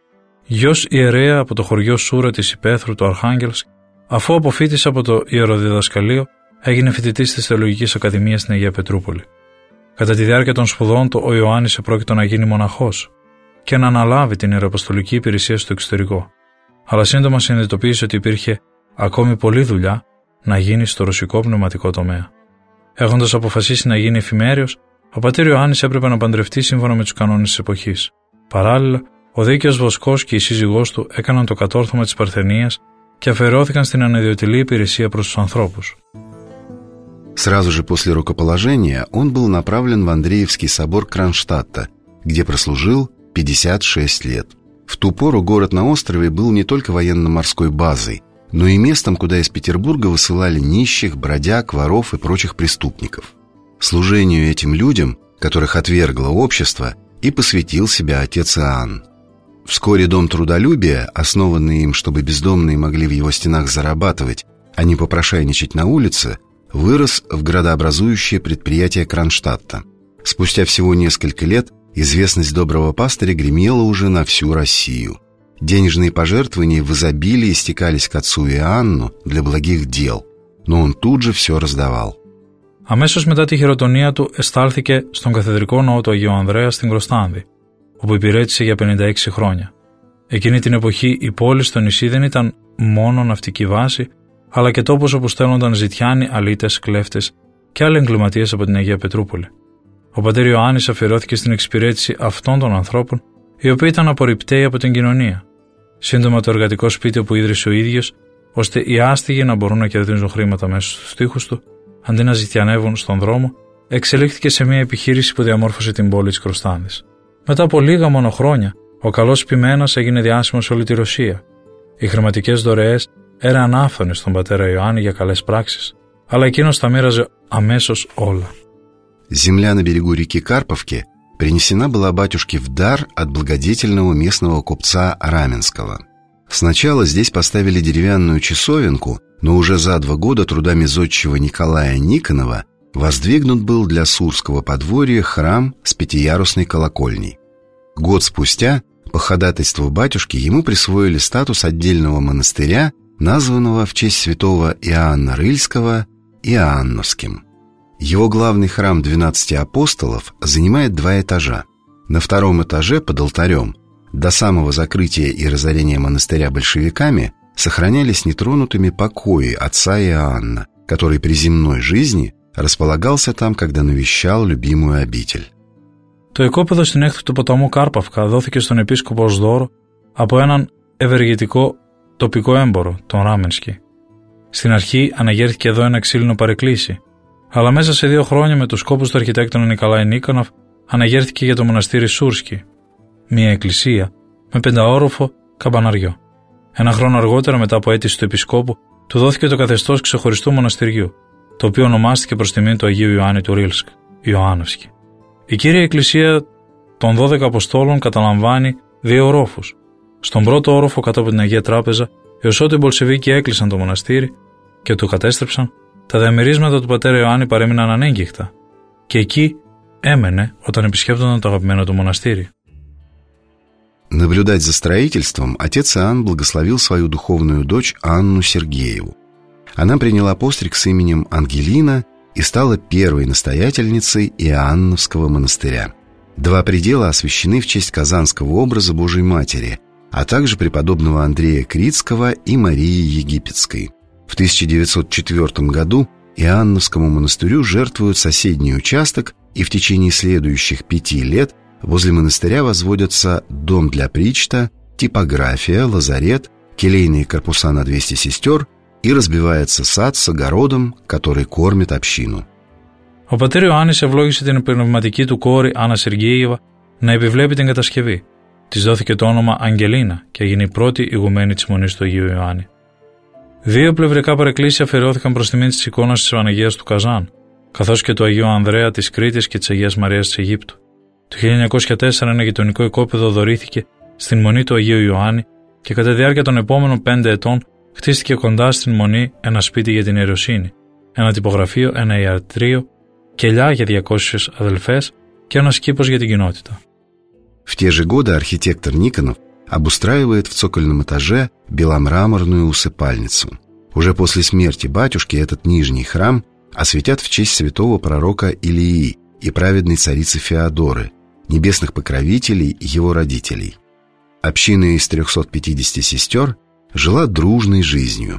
Γιος ιερέα από το χωριό Σούρα της Υπαίθρου του Αρχάγγελσκ, αφού αποφοίτησε από το ιεροδιδασκαλείο, έγινε φοιτητής της Θεολογικής Ακαδημίας στην Αγία Πετρούπολη. Κατά τη διάρκεια των σπουδών του, ο Ιωάννης επρόκειτο να γίνει μοναχός και να αναλάβει την ιεροαποστολική υπηρεσία στο εξωτερικό. Αλλά σύντομα συνειδητοποίησε ότι υπήρχε ακόμη πολλή δουλειά να γίνει στο ρωσικό πνευματικό τομέα. Έχοντας αποφασίσει να γίνει εφημέριος, ο πατήρ Ιωάννης έπρεπε να παντρευτεί σύμφωνα με τους κανόνες της εποχής. Παράλληλα, ο δίκαιος Βοσκός και η σύζυγός του έκαναν το κατόρθωμα της Παρθενίας και αφαιρεώθηκαν στην ανιδιοτελή υπηρεσία προς τους ανθρώπους. Сразу же после рукоположения он был направлен в Андреевский собор Кронштадта, где прослужил пятьдесят шесть лет. В ту пору город на острове был не только военно-морской базой, но и местом, куда из Петербурга высылали нищих, бродяг, воров и прочих преступников. Служению этим людям, которых отвергло общество, и посвятил себя отец Иоанн. Вскоре дом трудолюбия, основанный им, чтобы бездомные могли в его стенах зарабатывать, а не попрошайничать на улице, вырос в градообразующее предприятие Кронштадта. Спустя всего несколько лет известность доброго пастыря гремела уже на всю Россию. Денежные пожертвования в изобилии стекались к отцу Иоанну для благих дел, но он тут же все раздавал. Αμέσως μετά τη χειροτονία του εστάλθηκε στον καθεδρικό ναό του Αγίου Ανδρέα στην Κροστάνδη, όπου υπηρέτησε για πενήντα έξι χρόνια. Εκείνη την εποχή η πόλη στο νησί δεν ήταν μόνο ναυτική βάση, αλλά και τόπος όπου στέλνονταν ζητιάνοι, αλήτες, κλέφτες και άλλοι εγκληματίες από την Αγία Πετρούπολη. Ο πατέρ Ιωάννης αφιερώθηκε στην εξυπηρέτηση αυτών των ανθρώπων, οι οποίοι ήταν απορριπταίοι από την κοινωνία. Σύντομα το εργατικό σπίτι που ίδρυσε ο ίδιος, ώστε οι άστιγοι να μπορούν να κερδίζουν χρήματα μέσα στους τοίχους του, αντί να ζητιανεύουν στον δρόμο, εξελίχθηκε σε μια επιχείρηση που διαμόρφωσε την πόλη της Κροστάνδης. Μετά από λίγα μόνο χρόνια, ο καλός ποιμένας έγινε διάσημος σε όλη τη Ρωσία. Οι χρηματικές δωρεές έραν άφθονες στον πατέρα Ιωάννη για καλές πράξεις, αλλά εκείνος τα μοίραζε αμέσως όλα. Земля на берегу реки Карповки принесена была батюшке в дар от благодетельного местного купца Раменского. Сначала здесь поставили деревянную часовенку, но уже за два года трудами зодчего Николая Никонова воздвигнут был для Сурского подворья храм с пятиярусной колокольней. Год спустя, по ходатайству батюшки, ему присвоили статус отдельного монастыря, названного в честь святого Иоанна Рыльского Иоанновским. Его главный храм двенадцати апостолов занимает два этажа. На втором этаже под алтарем до самого закрытия и разорения монастыря большевиками сохранялись нетронутыми покои отца Иоанна, который при земной жизни располагался там, когда навещал любимую обитель. Το οικόπεδο στην έκθεση του ποταμού Κάρπαυκα δόθηκε στον επίσκοπο ως δώρο από έναν ευεργετικό τοπικό έμπορο, τον Ράμενσκι. Στην αρχή αναγέρθηκε εδώ ένα ξύλινο παρεκκλήσι, αλλά μέσα σε δύο χρόνια με τους σκόπους του αρχιτέκτονα Νικολάη Νίκονοφ αναγέρθηκε για το μοναστήρι Σούρσκι, μια εκκλησία με πενταόροφο καμπαναριό. Ένα χρόνο αργότερα, μετά από αίτηση του επισκόπου, του δόθηκε το καθεστώς ξεχωριστού μοναστηριού, το οποίο ονομάστηκε προς τιμή του Αγίου Ιωάννη του Ρίλσκ, Ιωάννευσκη. Η κύρια εκκλησία των δώδεκα Αποστόλων καταλαμβάνει δύο ορόφους. Στον πρώτο όροφο, κάτω από την Αγία Τράπεζα, έως ότου οι Μπολσεβίκοι έκλεισαν το μοναστήρι και το κατέστρεψαν, τα διαμερίσματα του πατέρα Ιωάννη παρέμειναν ανέγκυχτα, και εκεί έμενε όταν επισκέπτονταν το αγαπημένο του μοναστήρι. Наблюдать за строительством отец Иоанн благословил свою духовную дочь Анну Сергееву. Она приняла постриг с именем Ангелина и стала первой настоятельницей Иоанновского монастыря. Два предела освящены в честь казанского образа Божией Матери, а также преподобного Андрея Критского и Марии Египетской. В тысяча девятьсот четвёртом году Иоанновскому монастырю жертвуют соседний участок, и в течение следующих пяти лет возле монастыря возводятся дом для причта, типография, лазарет, келейные корпуса на двести сестер и разбивается сад с огородом, который кормит общину. Ο πατέρ Ιωάννης ευλόγησε την πνευματική του κόρη Άννα Σεργέιεβα να επιβλέπει την κατασκευή. Της δόθηκε το όνομα Αγγελίνα και έγινε η πρώτη ηγουμένη της Μονής του Αγίου Ιωάννη. Δύο πλευρικά παρεκκλήσια αφιερώθηκαν προς τιμήν της εικόνας της Παναγίας του Καζάν, καθώς και του Αγίου Ανδρέα της Κρήτης και της Αγίας Μαρίας της Αιγύπτου. Το χίλια εννιακόσια τέσσερα ένα γειτονικό οικόπεδο δωρήθηκε στην Μονή του Αγίου Ιωάννη και κατά τη διάρκεια των επόμενων πέντε ετών χτίστηκε кοντά στην Μονή ένα σπίτι για την ιεροσύνη, ένα τυπογραφείο, ένα ιατρείο, κελιά για διακόσιες αδελφές και ένας κήπος για την κοινότητα. В те же годы архитектор Никонов обустраивает в цокольном этаже беломраморную усыпальницу. Уже после смерти батюшки этот нижний храм осветят в честь святого пророка Илии и праведной царицы Феодоры, небесных покровителей его родителей. Община из трехсот пятидесяти сестер жила дружной жизнью.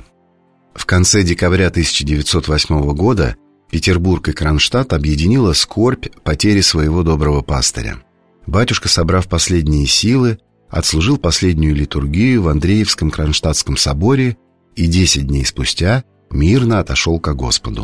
В конце декабря тысяча девятьсот восьмого года Петербург и Кронштадт объединила скорбь потери своего доброго пастыря. Батюшка, собрав последние силы, отслужил последнюю литургию в Андреевском Кронштадтском соборе и десять дней спустя мирно отошел ко Господу.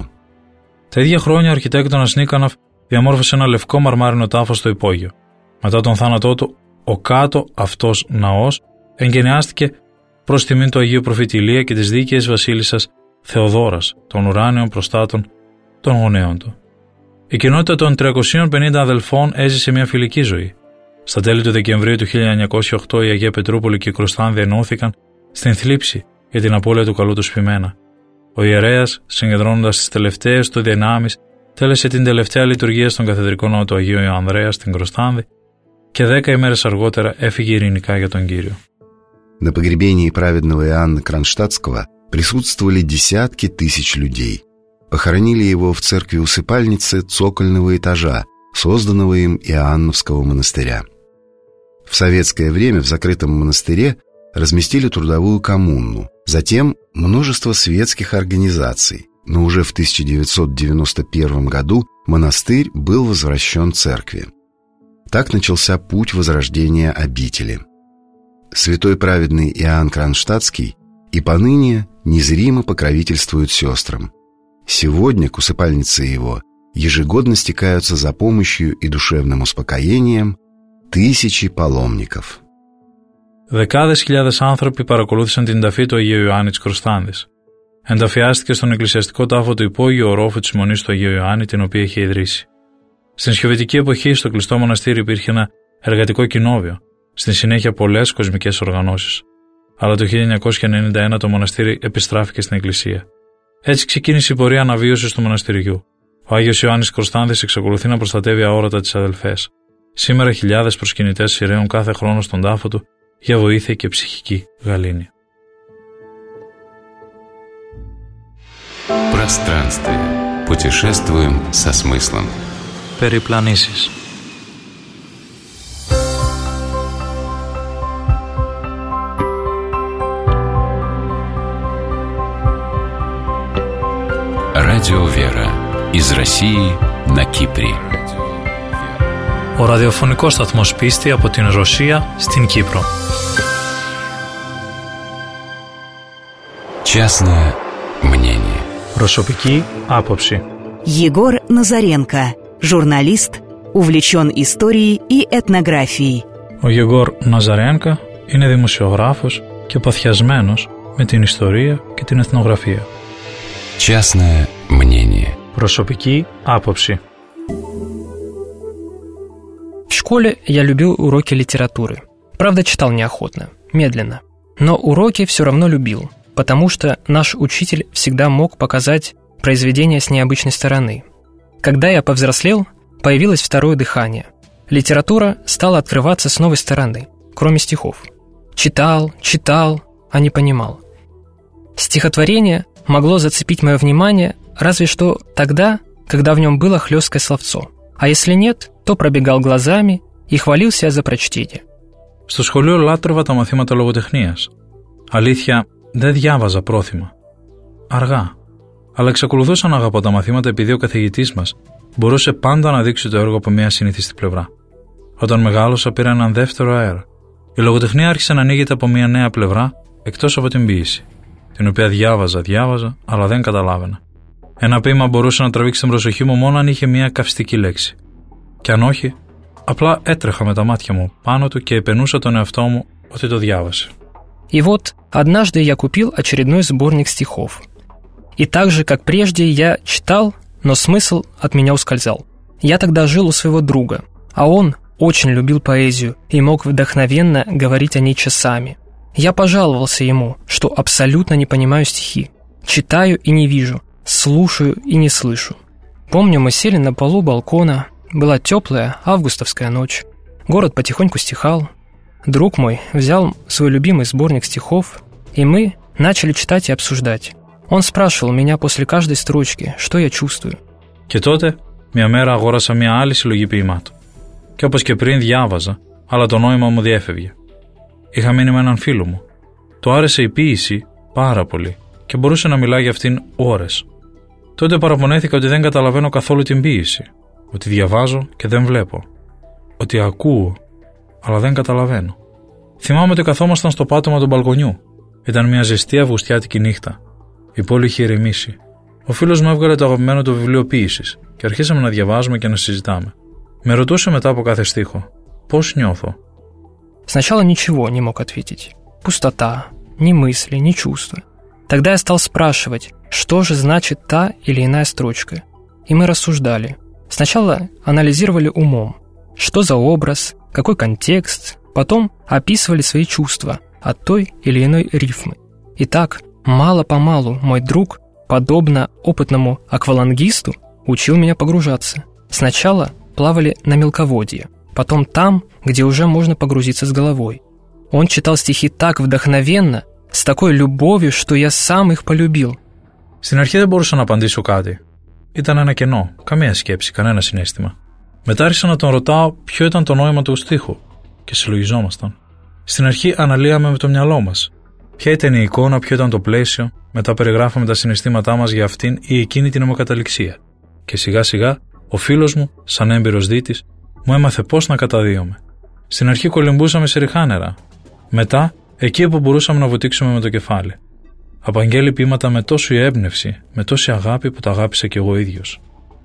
Τα ίδια χρόνια ο αρχιτέκτονας Νίκονοφ διαμόρφωσε ένα λευκό μαρμάρινο τάφο στο υπόγειο. Μετά τον θάνατό του, ο κάτω αυτός ναός εγκαινιάστηκε προς τιμήν του Αγίου Προφήτη Ηλία και της δίκαιης βασίλισσας Θεοδόρας, των ουράνιων προστάτων των γονέων του. Η κοινότητα των τριακοσίων πενήντα αδελφών έζησε μια φιλική ζωή. Στα τέλη του Δεκεμβρίου του χίλια εννιακόσια οκτώ η Αγία Πετρούπολη και η Κροστάνδη ενώθηκαν στην θλίψη για την απώλεια του καλού του ποιμένα. Ο ιερέας, συγκεντρώνοντας τις τελευταίες του δυνάμεις, τέλεσε την τελευταία λειτουργία στον καθεδρικό ναό του Αγίου Ανδρέα στην Κροστάνδη και δέκα ημέρες αργότερα έφυγε ειρηνικά για τον Κύριο. На погребении праведного Иоанна Кронштадтского присутствовали десятки тысяч людей. Похоронили его в церкви-усыпальнице цокольного этажа, созданного им Иоанновского монастыря. В советское время в закрытом монастыре разместили трудовую коммуну, затем множество светских организаций, но уже в тысяча девятьсот девяносто первом году монастырь был возвращен церкви. Так начался путь возрождения обители. Святой праведный Иоанн Кронштадтский и поныне незримо покровительствует сестрам. Сегодня к усыпальнице его ежегодно стекаются за помощью и душевным успокоением τύσσιοι παλόμνικов. Δεκάδες χιλιάδες άνθρωποι παρακολούθησαν την ταφή του Αγίου Ιωάννη της Κροστάνδης. Ενταφιάστηκε στον εκκλησιαστικό τάφο του υπόγειου ορόφου της Μονής του Αγίου Ιωάννη, την οποία είχε ιδρύσει. Στην Σοβιετική εποχή, στο κλειστό μοναστήρι υπήρχε ένα εργατικό κοινόβιο, στη συνέχεια πολλές κοσμικές οργανώσεις. Αλλά το χίλια εννιακόσια ενενήντα ένα το μοναστήρι επιστράφηκε στην εκκλησία. Έτσι ξεκίνησε η πορεία αναβίωσης του μοναστηριού. Ο Άγιος Ιωάννης Κροστάνδης εξακολουθεί να προστατεύει αόρατα τις αδελφές. Σήμερα χιλιάδες προσκυνητές σειραίουν κάθε χρόνο στον τάφο του για βοήθεια και ψυχική γαλήνη. Пространствие. Путешествуем со смыслом. Περιπλανήσεις. Радио «Вера» из России на Кипре. Ο ραδιοφωνικός σταθμός Πίστη από την Ρωσία στην Κύπρο. Частное мнение. Προσωπική άποψη. Егор Назаренко, журналист, увлечен историей и этнографией. Ο Γεγόρ Ναζαρένκα είναι δημοσιογράφος και παθιασμένος με την ιστορία και την εθνογραφία. Частное мнение. Προσωπική άποψη. В школе я любил уроки литературы. Правда, читал неохотно, медленно. Но уроки все равно любил, потому что наш учитель всегда мог показать произведение с необычной стороны. Когда я повзрослел, появилось второе дыхание. Литература стала открываться с новой стороны, кроме стихов. Читал, читал, а не понимал. Стихотворение могло зацепить мое внимание разве что тогда, когда в нем было хлесткое словцо. А если нет, то пробегал глазами и хвалил себя за прочтение. Στο σχολείο λάτρευα τα μαθήματα λογοτεχνίας. Αλήθεια, δεν διάβαζα πρόθυμα. Αργά. Αλλά εξακολουθούσα να αγαπώ τα μαθήματα επειδή ο καθηγητής μας μπορούσε πάντα να δείξει το έργο από μια συνήθιστη πλευρά. Όταν μεγάλωσα, πήρα έναν δεύτερο αέρα. Η λογοτεχνία άρχισε να ανοίγεται από μια νέα πλευρά, εκτός από την ποίηση, την οποία διάβαζα, διάβαζα, αλλά δεν καταλάβαινα. Ένα ποίημα μπορούσε να τραβήξει την προσοχή μου μόνο αν είχε μια καυστική λέξη. Και αν όχι, απλά έτρεχα με τα μάτια μου πάνω του και επενούσα τον εαυτό μου ότι το διάβασε. И вот однажды я купил очередной сборник стихов. И так же, как прежде, я читал, но смысл от меня ускользал. Я тогда жил у своего друга, а он очень любил поэзию и мог вдохновенно говорить о ней часами. Я пожаловался ему, что абсолютно не понимаю стихи. Читаю и не вижу, слушаю и не слышу. Помню, мы сели на полу балкона. Была теплая августовская ночь. Город потихоньку стихал. Друг мой взял свой любимый сборник стихов, и мы начали читать и обсуждать. Он спрашивал меня после каждой строчки, что я чувствую. Και τότε, μια μέρα αγόρασα μια άλλη συλλογή ποιημάτων. Και όπως και πριν διάβαζα, αλλά το νόημα μου διέφευγε. Είχα μείνει με έναν φίλο μου. Του άρεσε η ποίηση πάρα πολύ και μπορούσε να μιλάει για αυτήν ώρες. Τότε παραπονέθηκα ότι δεν καταλαβαίνω καθόλου την ποίηση. Ότι διαβάζω και δεν βλέπω. Ότι ακούω, αλλά δεν καταλαβαίνω. Θυμάμαι ότι καθόμασταν στο πάτωμα του μπαλκονιού. Ήταν μια ζεστή αυγουστιάτικη νύχτα. Η πόλη είχε ηρεμήσει. Ο φίλος μου έβγαλε το αγαπημένο του βιβλίο ποίησης και αρχίσαμε να διαβάζουμε και να συζητάμε. Με ρωτούσε μετά από κάθε στίχο πώς νιώθω. Сначала ничего не мог ответить. Пустота, ни мысли, ни чувства. Тогда я стал спрашивать, что же значит та или иная строчка. И мы рассуждали. Сначала анализировали умом. что за образ, какой контекст, потом описывали свои чувства от той или иной рифмы. И так, мало-помалу мой друг, подобно опытному аквалангисту, учил меня погружаться. Сначала плавали на мелководье, потом там, где уже можно погрузиться с головой. Он читал стихи так вдохновенно, с такой любовью, что я сам их полюбил. Στην αρχή δεν μπορούσα να απαντήσω κάτι. Ήταν ένα κενό, καμία σκέψη, κανένα συναίσθημα. Μετά άρχισα να τον ρωτάω ποιο ήταν το νόημα του στίχου και συλλογιζόμασταν. Στην αρχή αναλύαμε με το μυαλό μας. Ποια ήταν η εικόνα, ποιο ήταν το πλαίσιο, μετά περιγράφαμε τα συναισθήματά μας για αυτήν ή εκείνη την ομοκαταληξία. Και σιγά σιγά ο φίλος μου, σαν έμπειρος δίτης, μου έμαθε πώς να καταδύομαι. Στην αρχή κολυμπούσαμε σε ριχά νερά. Μετά, εκεί που μπορούσαμε να βοτήξουμε με το κεφάλι. Απαγγέλει ποίηματα με τόση έμπνευση, με τόση αγάπη που τα αγάπησα κι εγώ ίδιος.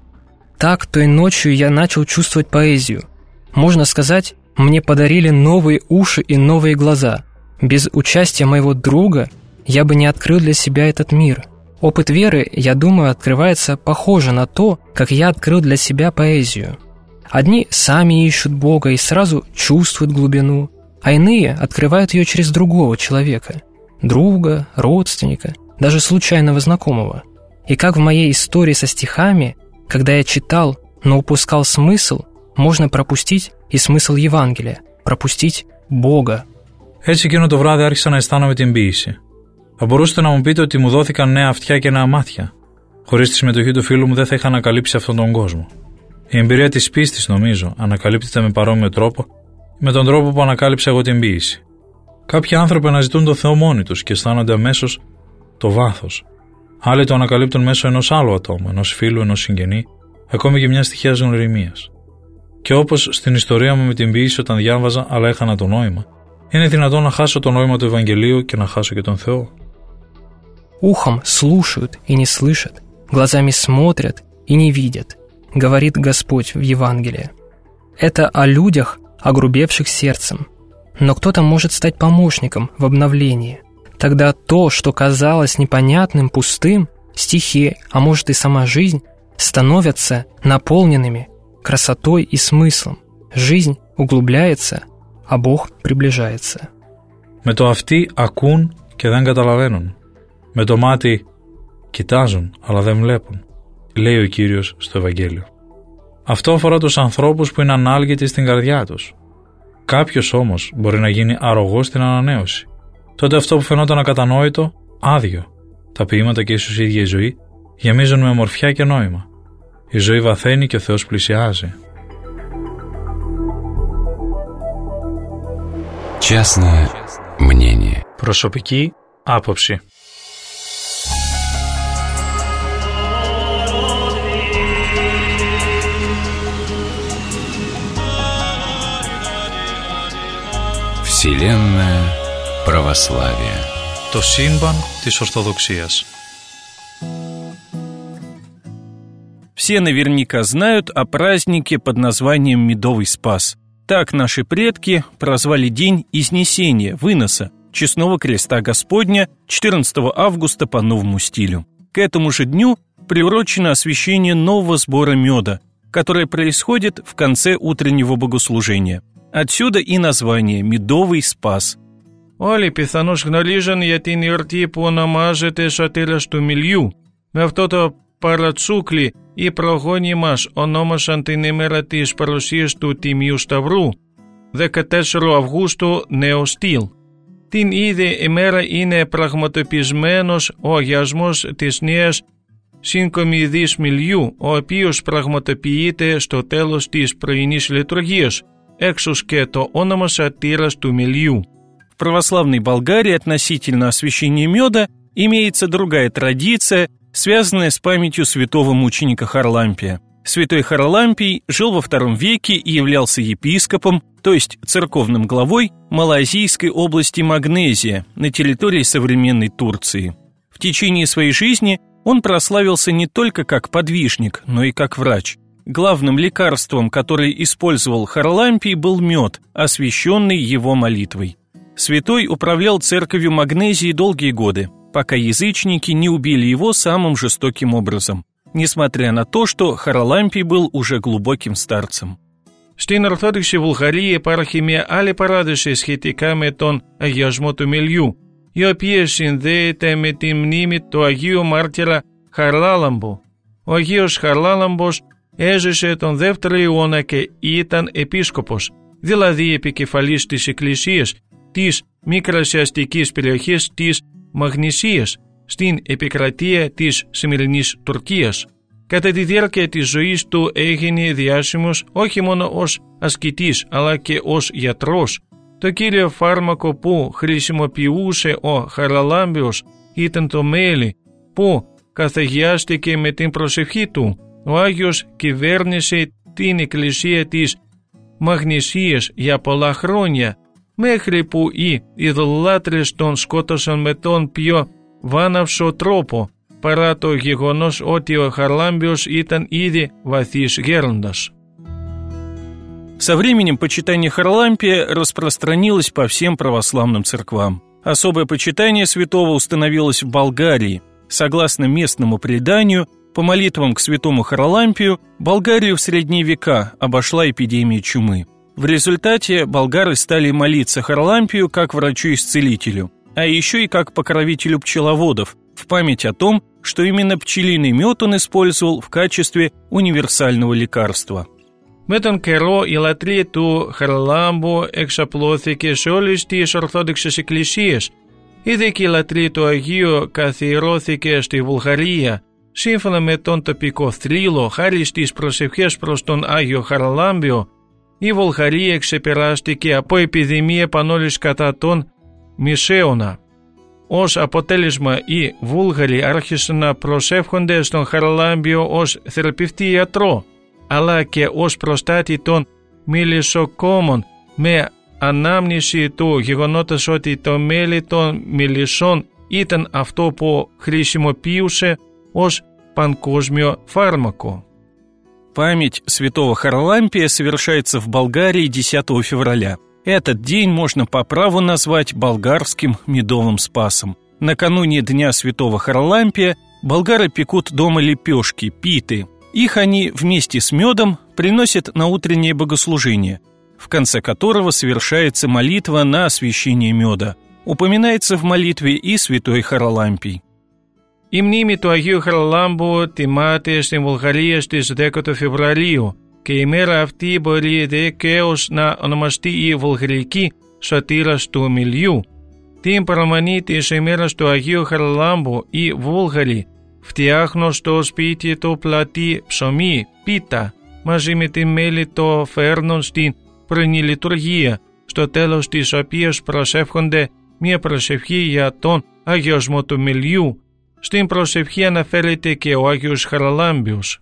Так той ночью я начал чувствовать поэзию. Можно сказать, мне подарили новые уши и новые глаза. Без участия моего друга я бы не открыл для себя этот мир. Опыт веры, я думаю, открывается похоже на то, как я открыл для себя поэзию. Одни сами ищут Бога и сразу чувствуют глубину, а иные открывают ее через другого человека, друга, родственника, даже случайного знакомого. И как в моей истории со стихами, когда я читал, но упускал смысл, можно пропустить и смысл Евангелия, пропустить Бога. Έτσι εκείνο το βράδυ άρχισα να αισθάνομαι την ποίηση. Θα μπορούσατε να μου πείτε ότι μου δόθηκαν νέα αυτιά και νέα μάτια. Χωρίς τη συμμετοχή του φίλου μου δεν θα είχα ανακαλύψει αυτόν τον κόσμο. Η εμπειρία της πίστης, νομίζω, ανακαλύπτεται με παρόμοιο τρόπο, με τον τρόπο που ανακάλυψα εγώ την ποίηση. Κάποιοι άνθρωποι αναζητούν τον Θεό μόνοι τους και αισθάνονται αμέσως το βάθος. Άλλοι το ανακαλύπτουν μέσω ενός άλλου ατόμου, ενός φίλου, ενός συγγενή, ακόμη και μιας τυχαίας γνωριμίας. Και όπως στην ιστορία μου με την ποίηση όταν διάβαζα, αλλά έχανα το νόημα, είναι δυνατόν να χάσω το νόημα του Ευαγγελίου και να χάσω και τον Θεό. Ухом слушают и не слышат, глазами смотрят и не видят, говорит Господь в Евангелии. Это о людях, огрубевших сердцем. Но кто-то может стать помощником в обновлении. Тогда то, что казалось непонятным, пустым, стихи, а может и сама жизнь, становятся наполненными красотой и смыслом. Жизнь углубляется, а Бог приближается. Με το αυτοί ακούν και δεν καταλαβαίνουν. Με το μάτι κοιτάζουν, αλλά δεν βλέπουν, λέει ο Κύριος στο Ευαγγέλιο. Αυτό αφορά τους ανθρώπους που είναι ανάλγητοι στην καρδιά τους. Κάποιος όμως μπορεί να γίνει αρρωγός στην ανανέωση. Τότε αυτό που φαινόταν ακατανόητο, άδειο. Τα ποίηματα και ίσως η ίδια η ζωή γεμίζουν με ομορφιά και νόημα. Η ζωή βαθαίνει και ο Θεός πλησιάζει. Частное мнение. Προσωπική άποψη. Вселенная православия. Το σύμπαν της Ορθοδοξίας. Все наверняка знают о празднике под названием Медовый Спас. Так наши предки прозвали день Изнесения, выноса, честного креста Господня четырнадцатого августа по новому стилю. К этому же дню приурочено освящение нового сбора меда, которое происходит в конце утреннего богослужения. Отсюда и название «Медовый Спас». Όλοι πιθανώς γνωρίζουν για την εορτή που ονομάζεται Σωτήρας του Μιλιού. Με αυτό το παρατσούκλι οι προγόνοι μας ονόμασαν την ημέρα της παρουσίας του Τιμίου Σταυρού, δεκατέσσερις Αυγούστου νέο στυλ. Την ίδια ημέρα είναι πραγματοποιημένος ο αγιασμός της νέας συγκομιδής Μιλιού, ο οποίος πραγματοποιείται στο τέλος της πρωινής λειτουργίας, έξως και το όνομα Σωτήρας του Μιλιού. В православной Болгарии относительно освящения меда имеется другая традиция, связанная с памятью святого мученика Харлампия. Святой Харлампий жил во втором веке и являлся епископом, то есть церковным главой Малоазийской области Магнезия на территории современной Турции. В течение своей жизни он прославился не только как подвижник, но и как врач. Главным лекарством, которое использовал Харлампий, был мед, освященный его молитвой. Святой управлял церковью Магнезии долгие годы, пока язычники не убили его самым жестоким образом, несмотря на то, что Харлампий был уже глубоким старцем. Στην Ορθόδοξη Βουλγαρία υπάρχει μια άλλη παράδοση σχετικά με τον αγιασμό του μελιού, η οποία συνδέεται με τη μνήμη του Αγίου Μάρτυρα Χαρλάλαμπου. Ο Αγίος Χαρλάλαμπος έζησε τον δεύτερο αιώνα και ήταν επίσκοπος, δηλαδή επικεφαλής της Εκκλησίας της μικρασιαστικής περιοχής της Μαγνησίας, στην επικρατεία της σημερινής Τουρκίας. Κατά τη διάρκεια της ζωής του έγινε διάσημος όχι μόνο ως ασκητής αλλά και ως γιατρός. Το κύριο φάρμακο που χρησιμοποιούσε ο Χαραλάμπιος ήταν το μέλι, που καθαγιάστηκε με την προσευχή του. Ο Άγιος κυβέρνησε την εκκλησία της Μαγνησίας για πολλά χρόνια, μέχρι που οι ειδωλάτρες τον σκότωσαν με τον πιο βάναυσο τρόπο, παρά το γεγονός ότι ο Харлампиос ήταν ήδη βαθύς γέροντας. Со временем почитание Харлампия распространилось по всем православным церквам. Особое почитание святого установилось в Болгарии. Согласно местному преданию, по молитвам к святому Харлампию Болгарию в средние века обошла эпидемия чумы. В результате болгары стали молиться Харлампию как врачу-исцелителю, а еще и как покровителю пчеловодов, в память о том, что именно пчелиный мед он использовал в качестве универсального лекарства. Με τον καιρό η λατρεία του Χαρλάμπου εξαπλώθηκε σε όλες τις Ορθόδοξες Εκκλησίες. Είδε και η λατρεία του Αγίου καθιερώθηκε στη Βουλγαρία. Σύμφωνα με τον τοπικό θρύλο, χάρη στις προσευχές προς τον Άγιο Χαρλάμπιο, η Βουλγαρία ξεπεράστηκε από επιδημία πανόλης κατά τον Μισέωνα. Ως αποτέλεσμα, οι Βούλγαροι άρχισαν να προσεύχονται στον Χαρλάμπιο ως θεραπευτή ιατρό, αλλά και ως προστάτη των μελισσοκόμων, με ανάμνηση του γεγονότος ότι το μέλι των μελισσών ήταν αυτό που χρησιμοποιούσε ως панкόσμιο фармако. Память святого Харлампия совершается в Болгарии десятого февраля. Этот день можно по праву назвать болгарским медовым спасом. Накануне Дня святого Харлампия болгары пекут дома лепешки, питы. Их они вместе с медом приносят на утреннее богослужение, в конце которого совершается молитва на освящение меда. Упоминается в молитве и святой Χαραλάμπη. Η μνήμη του Αγίου Χαραλάμπου τιμάται στην Βουλγαρία στις δέκα Φεβρουαρίου και η μέρα αυτή μπορεί δικαίως να ονομαστεί η Βουλγαρική σωτήρας του μελιού. Την παραμονή της ημέρας του Αγίου Χαραλάμπου οι Βούλγαροι φτιάχνουν στο σπίτι του πλατή ψωμί, πίτα, μαζί με τη μέλι το φέρνουν στην πρωινή λειτουργία, στο τέλος της οποίας προσεύχονται μια προσευχή για τον αγιασμό του μελιού. Στην προσευχή αναφέρεται και ο Άγιος Χαραλάμπιος.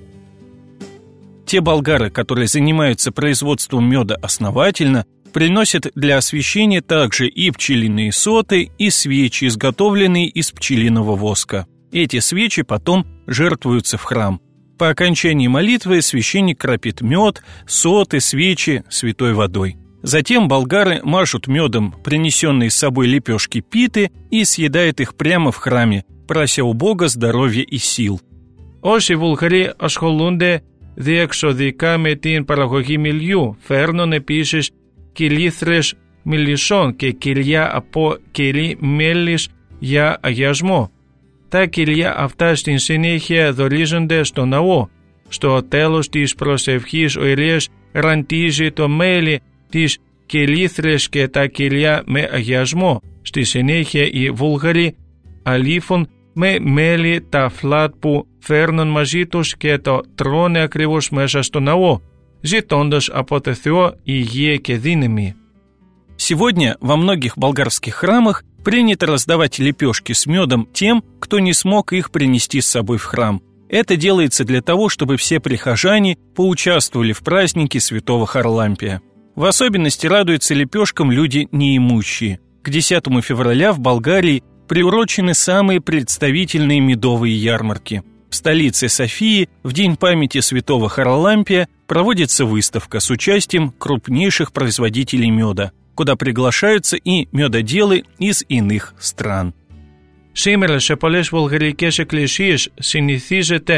Те болгары, которые занимаются производством меда основательно, приносят для освящения также и пчелиные соты, и свечи, изготовленные из пчелиного воска. Эти свечи потом жертвуются в храм. По окончании молитвы священник кропит мед, соты, свечи святой водой. Затем болгары мажут медом принесенные с собой лепешки питы и съедают их прямо в храме, прося у Бога здоровья и сил. Όσοι Βουλγαροί ασχολούνται διεξοδικά με την παραγωγή μελιού, φέρνουν επίσης κυλήθρες μελισσών και κιλιά από κελί μέλις για αγιασμό. Τα κιλιά αυτά στην συνέχεια δωρίζονται στο ναό. Στο τέλος της προσευχής ο ιερέας ραντίζει το μέλι της κυλήθρες και τα κιλιά με αγιασμό. Στη συνέχεια οι Βούλγαροι αλήφουν με μέλι τα φλάτ που φέρνουν μαζί τους και το τρώνε ακριβώς μέσα στο ναό, ζητώντας από το Θεό υγεία και δύναμη. Сегодня во многих болгарских храмах принято раздавать лепешки с медом тем, кто не смог их принести с собой в храм. Это делается для того, чтобы все прихожане поучаствовали в празднике святого Харлампия. В особенности радуются лепешкам люди неимущие. К десятому февраля в Болгарии приурочены самые представительные медовые ярмарки. В столице Софии в день памяти святого Харлампия проводится выставка с участием крупнейших производителей меда, куда приглашаются и медоделы из иных стран. Σήμερα σε πολλές βουλγαρικές εκκλησίες συνηθίζεται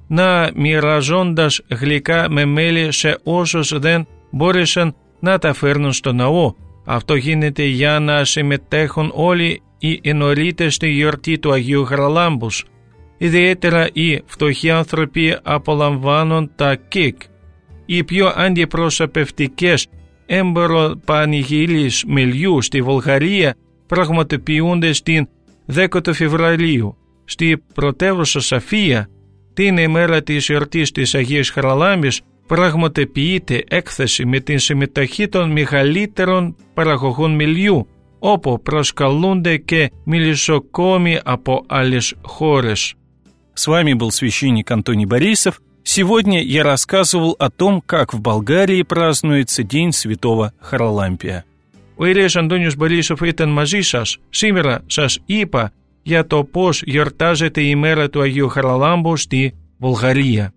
να μοιραζώντας γλυκά με μέλι σε όσους δεν μπόρεσαν να τα φέρνουν στο ναό. Αυτό γίνεται για να συμμετέχουν όλοι οι ενορίτες στη γιορτή του Αγίου Χαραλάμπους. Ιδιαίτερα οι φτωχοί άνθρωποι απολαμβάνουν τα κικ. Οι πιο αντιπροσωπευτικές εμποροπανηγύλεις μελιού στη Βουλγαρία πραγματοποιούνται στην δέκατο Φεβρουαρίου. Στη πρωτεύουσα Σοφία, την ημέρα της γιορτής της Αγίας Χαραλάμπης, πραγματοποιείται έκθεση με την συμμετοχή των μεγαλύτερων παραγωγών μελιού, όπου προσκαλούνται και μελισσοκόμοι από άλλες χώρες. С вами был священник Антоний Борисов. Сегодня я рассказывал о том, как в Болгарии празднуется День Святого Харалампия. Ο ιερέας Αντώνιος Μπορίσοφ ήταν μαζί σας. Σήμερα σας είπα για το πώς γιορτάζεται η ημέρα του Αγίου Χαραλάμπου στη Βουλγαρία.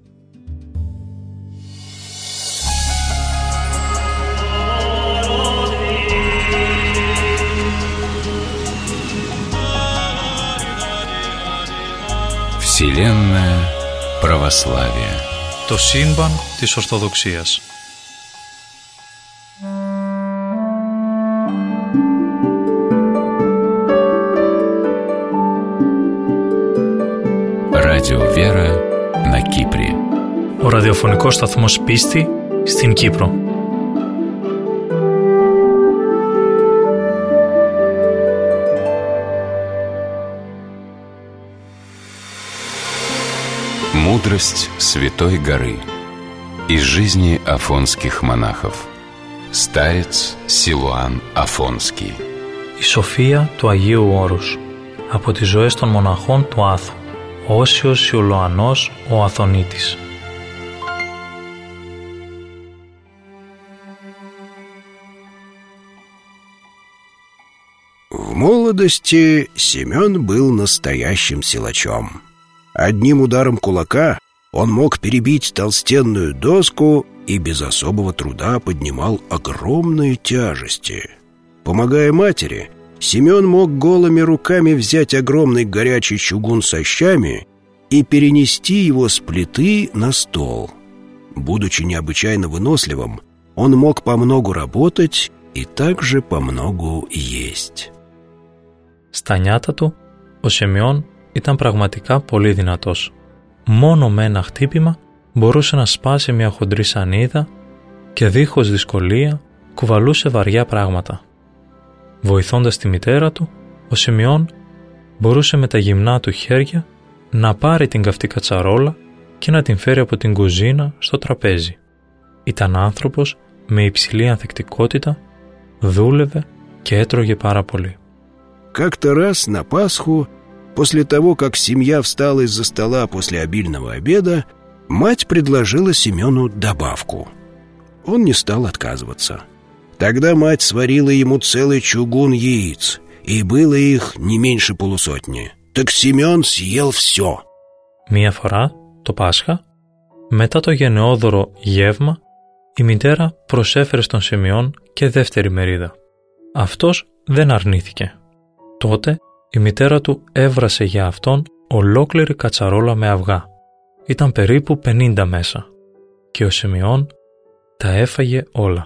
Вселенная православия. Το σύμπαν της Ορθοδοξίας. Радио Вера на Кипре. Ο ραδιοφωνικός σταθμός Πίστη στην Κύπρο. Мудрость Святой горы. Из жизни афонских монахов. Старец Силуан Афонский. Η σοφία του Αγίου Όρους. Από τις ζωές των μοναχών του Άθου. Όσιος Σιλουανός ο Αθωνίτης. В молодости Семен был настоящим силачом. Одним ударом кулака он мог перебить толстенную доску и без особого труда поднимал огромные тяжести. Помогая матери, Семен мог голыми руками взять огромный горячий чугун со щами и перенести его с плиты на стол. Будучи необычайно выносливым, он мог помногу работать и также помногу есть. Στα νιάτα του, ο Σιμεών ήταν πραγματικά πολύ δυνατός. Μόνο με ένα χτύπημα μπορούσε να σπάσει μια χοντρή σανίδα και δίχως δυσκολία κουβαλούσε βαριά πράγματα. Βοηθώντας τη μητέρα του, ο Σιμεών μπορούσε με τα γυμνά του χέρια να πάρει την καυτή κατσαρόλα και να την φέρει από την κουζίνα στο τραπέζι. Ήταν άνθρωπος με υψηλή ανθεκτικότητα, δούλευε και έτρωγε πάρα πολύ. Как-то раз на Пасху, после того, как семья встала из-за стола после обильного обеда, мать предложила Семену добавку. Он не стал отказываться. Тогда мать сварила ему целый чугун яиц, и было их не меньше полусотни. Так Семен съел все. Μία φορά, το Πάσχα, μετά το γενναιόδωρο γεύμα, η μητέρα προσέφερε στον Σιμεών και δεύτερη μερίδα. Αυτός δεν αρνήθηκε. Τότε η μητέρα του έβρασε για αυτόν ολόκληρη κατσαρόλα με αυγά. Ήταν περίπου πενήντα μέσα και ο Σιμεών τα έφαγε όλα.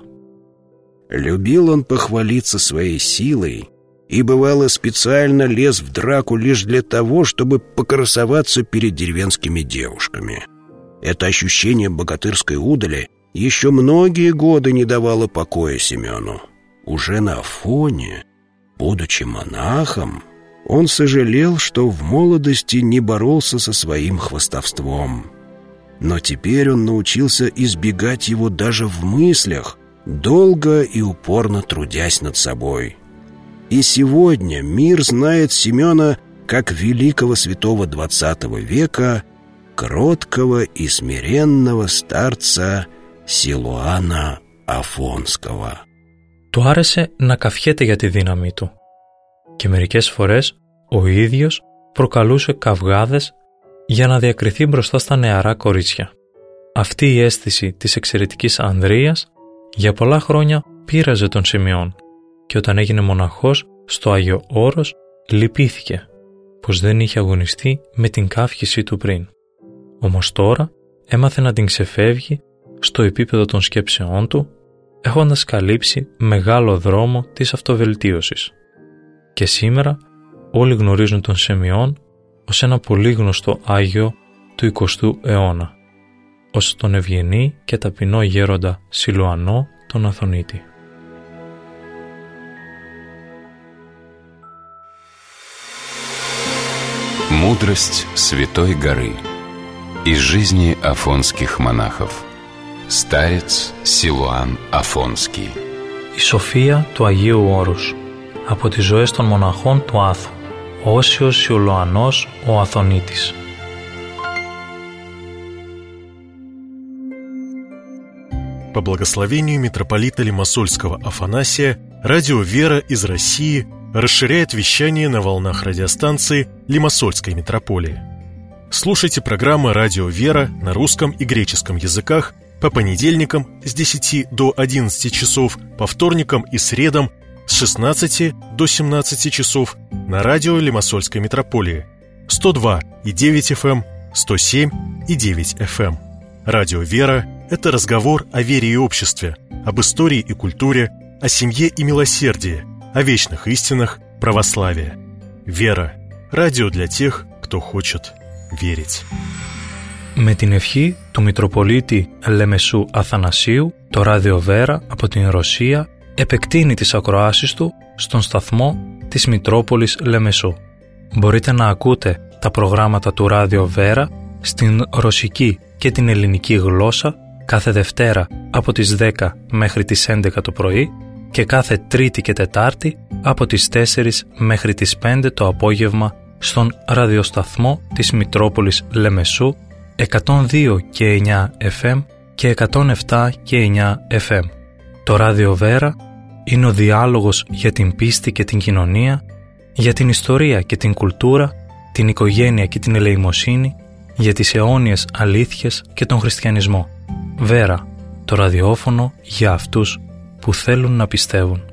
Любил он похвалиться своей силой и, бывало, специально лез в драку лишь для того, чтобы покрасоваться перед деревенскими девушками. Это ощущение богатырской удали еще многие годы не давало покоя Семену. Уже на Афоне, будучи монахом, он сожалел, что в молодости не боролся со своим хвастовством. Но теперь он научился избегать его даже в мыслях, долго и упорно трудясь над собой. И сегодня мир знает Семена как великого святого двадцатого века, кроткого и смиренного старца Силуана Афонского. Του άρεσε να καυχέται για τη δύναμή του και μερικές φορές ο ίδιος προκαλούσε καυγάδες για να διακριθεί μπροστά στα νεαρά κορίτσια. Αυτή η αίσθηση της εξαιρετικής ανδρείας για πολλά χρόνια πείραζε τον Σιμεών και όταν έγινε μοναχός στο Άγιο Όρος λυπήθηκε πως δεν είχε αγωνιστεί με την καύχησή του πριν. Όμως τώρα έμαθε να την ξεφεύγει στο επίπεδο των σκέψεών του, έχοντας καλύψει μεγάλο δρόμο της αυτοβελτίωσης. Και σήμερα όλοι γνωρίζουν τον Σεμιών ως ένα πολύ γνωστό Άγιο του εικοστού αιώνα, ως τον ευγενή και ταπεινό γέροντα Σιλουανό τον Αθωνίτη. Мудрость Святой горы. Из жизни афонских монахов. Старец Силуан Афонский. Η σοφία του Αγίου Όρους. Από τις ζωές των μοναχών του Άθου. Ο Όσιος Σιλουανός ο Αθωνίτης. По благословению митрополита Лимассольского Афанасия, радио «Вера» из России расширяет вещание на волнах радиостанции Лимассольской митрополии. Слушайте программы «Радио «Вера» на русском и греческом языках по понедельникам с десяти до одиннадцати часов, по вторникам и средам с шестнадцати до семнадцати часов на радио Лимассольской митрополии сто два и девять эф эм, сто семь и девять эф эм. Радио «Вера» — это разговор о вере и обществе, об истории и культуре, о семье и милосердии, о вечных истинах православия. «Вера» — радио для тех, кто хочет верить. Με την ευχή του Μητροπολίτη Λεμεσού Αθανασίου, το ράδιο Βέρα από την Ρωσία επεκτείνει τις ακροάσεις του στον σταθμό της Μητρόπολης Λεμεσού. Μπορείτε να ακούτε τα προγράμματα του ράδιο Βέρα στην ρωσική και την ελληνική γλώσσα κάθε Δευτέρα από τις δέκα μέχρι τις έντεκα το πρωί και κάθε Τρίτη και Τετάρτη από τις τέσσερις μέχρι τις πέντε το απόγευμα στον ραδιοσταθμό της Μητρόπολης Λεμεσού εκατόν δύο και εννιά εφ εμ και εκατόν επτά και εννιά εφ εμ. Το ράδιο Βέρα είναι ο διάλογος για την πίστη και την κοινωνία, για την ιστορία και την κουλτούρα, την οικογένεια και την ελεημοσύνη, για τις αιώνιες αλήθειες και τον χριστιανισμό. Βέρα, το ραδιόφωνο για αυτούς που θέλουν να πιστεύουν.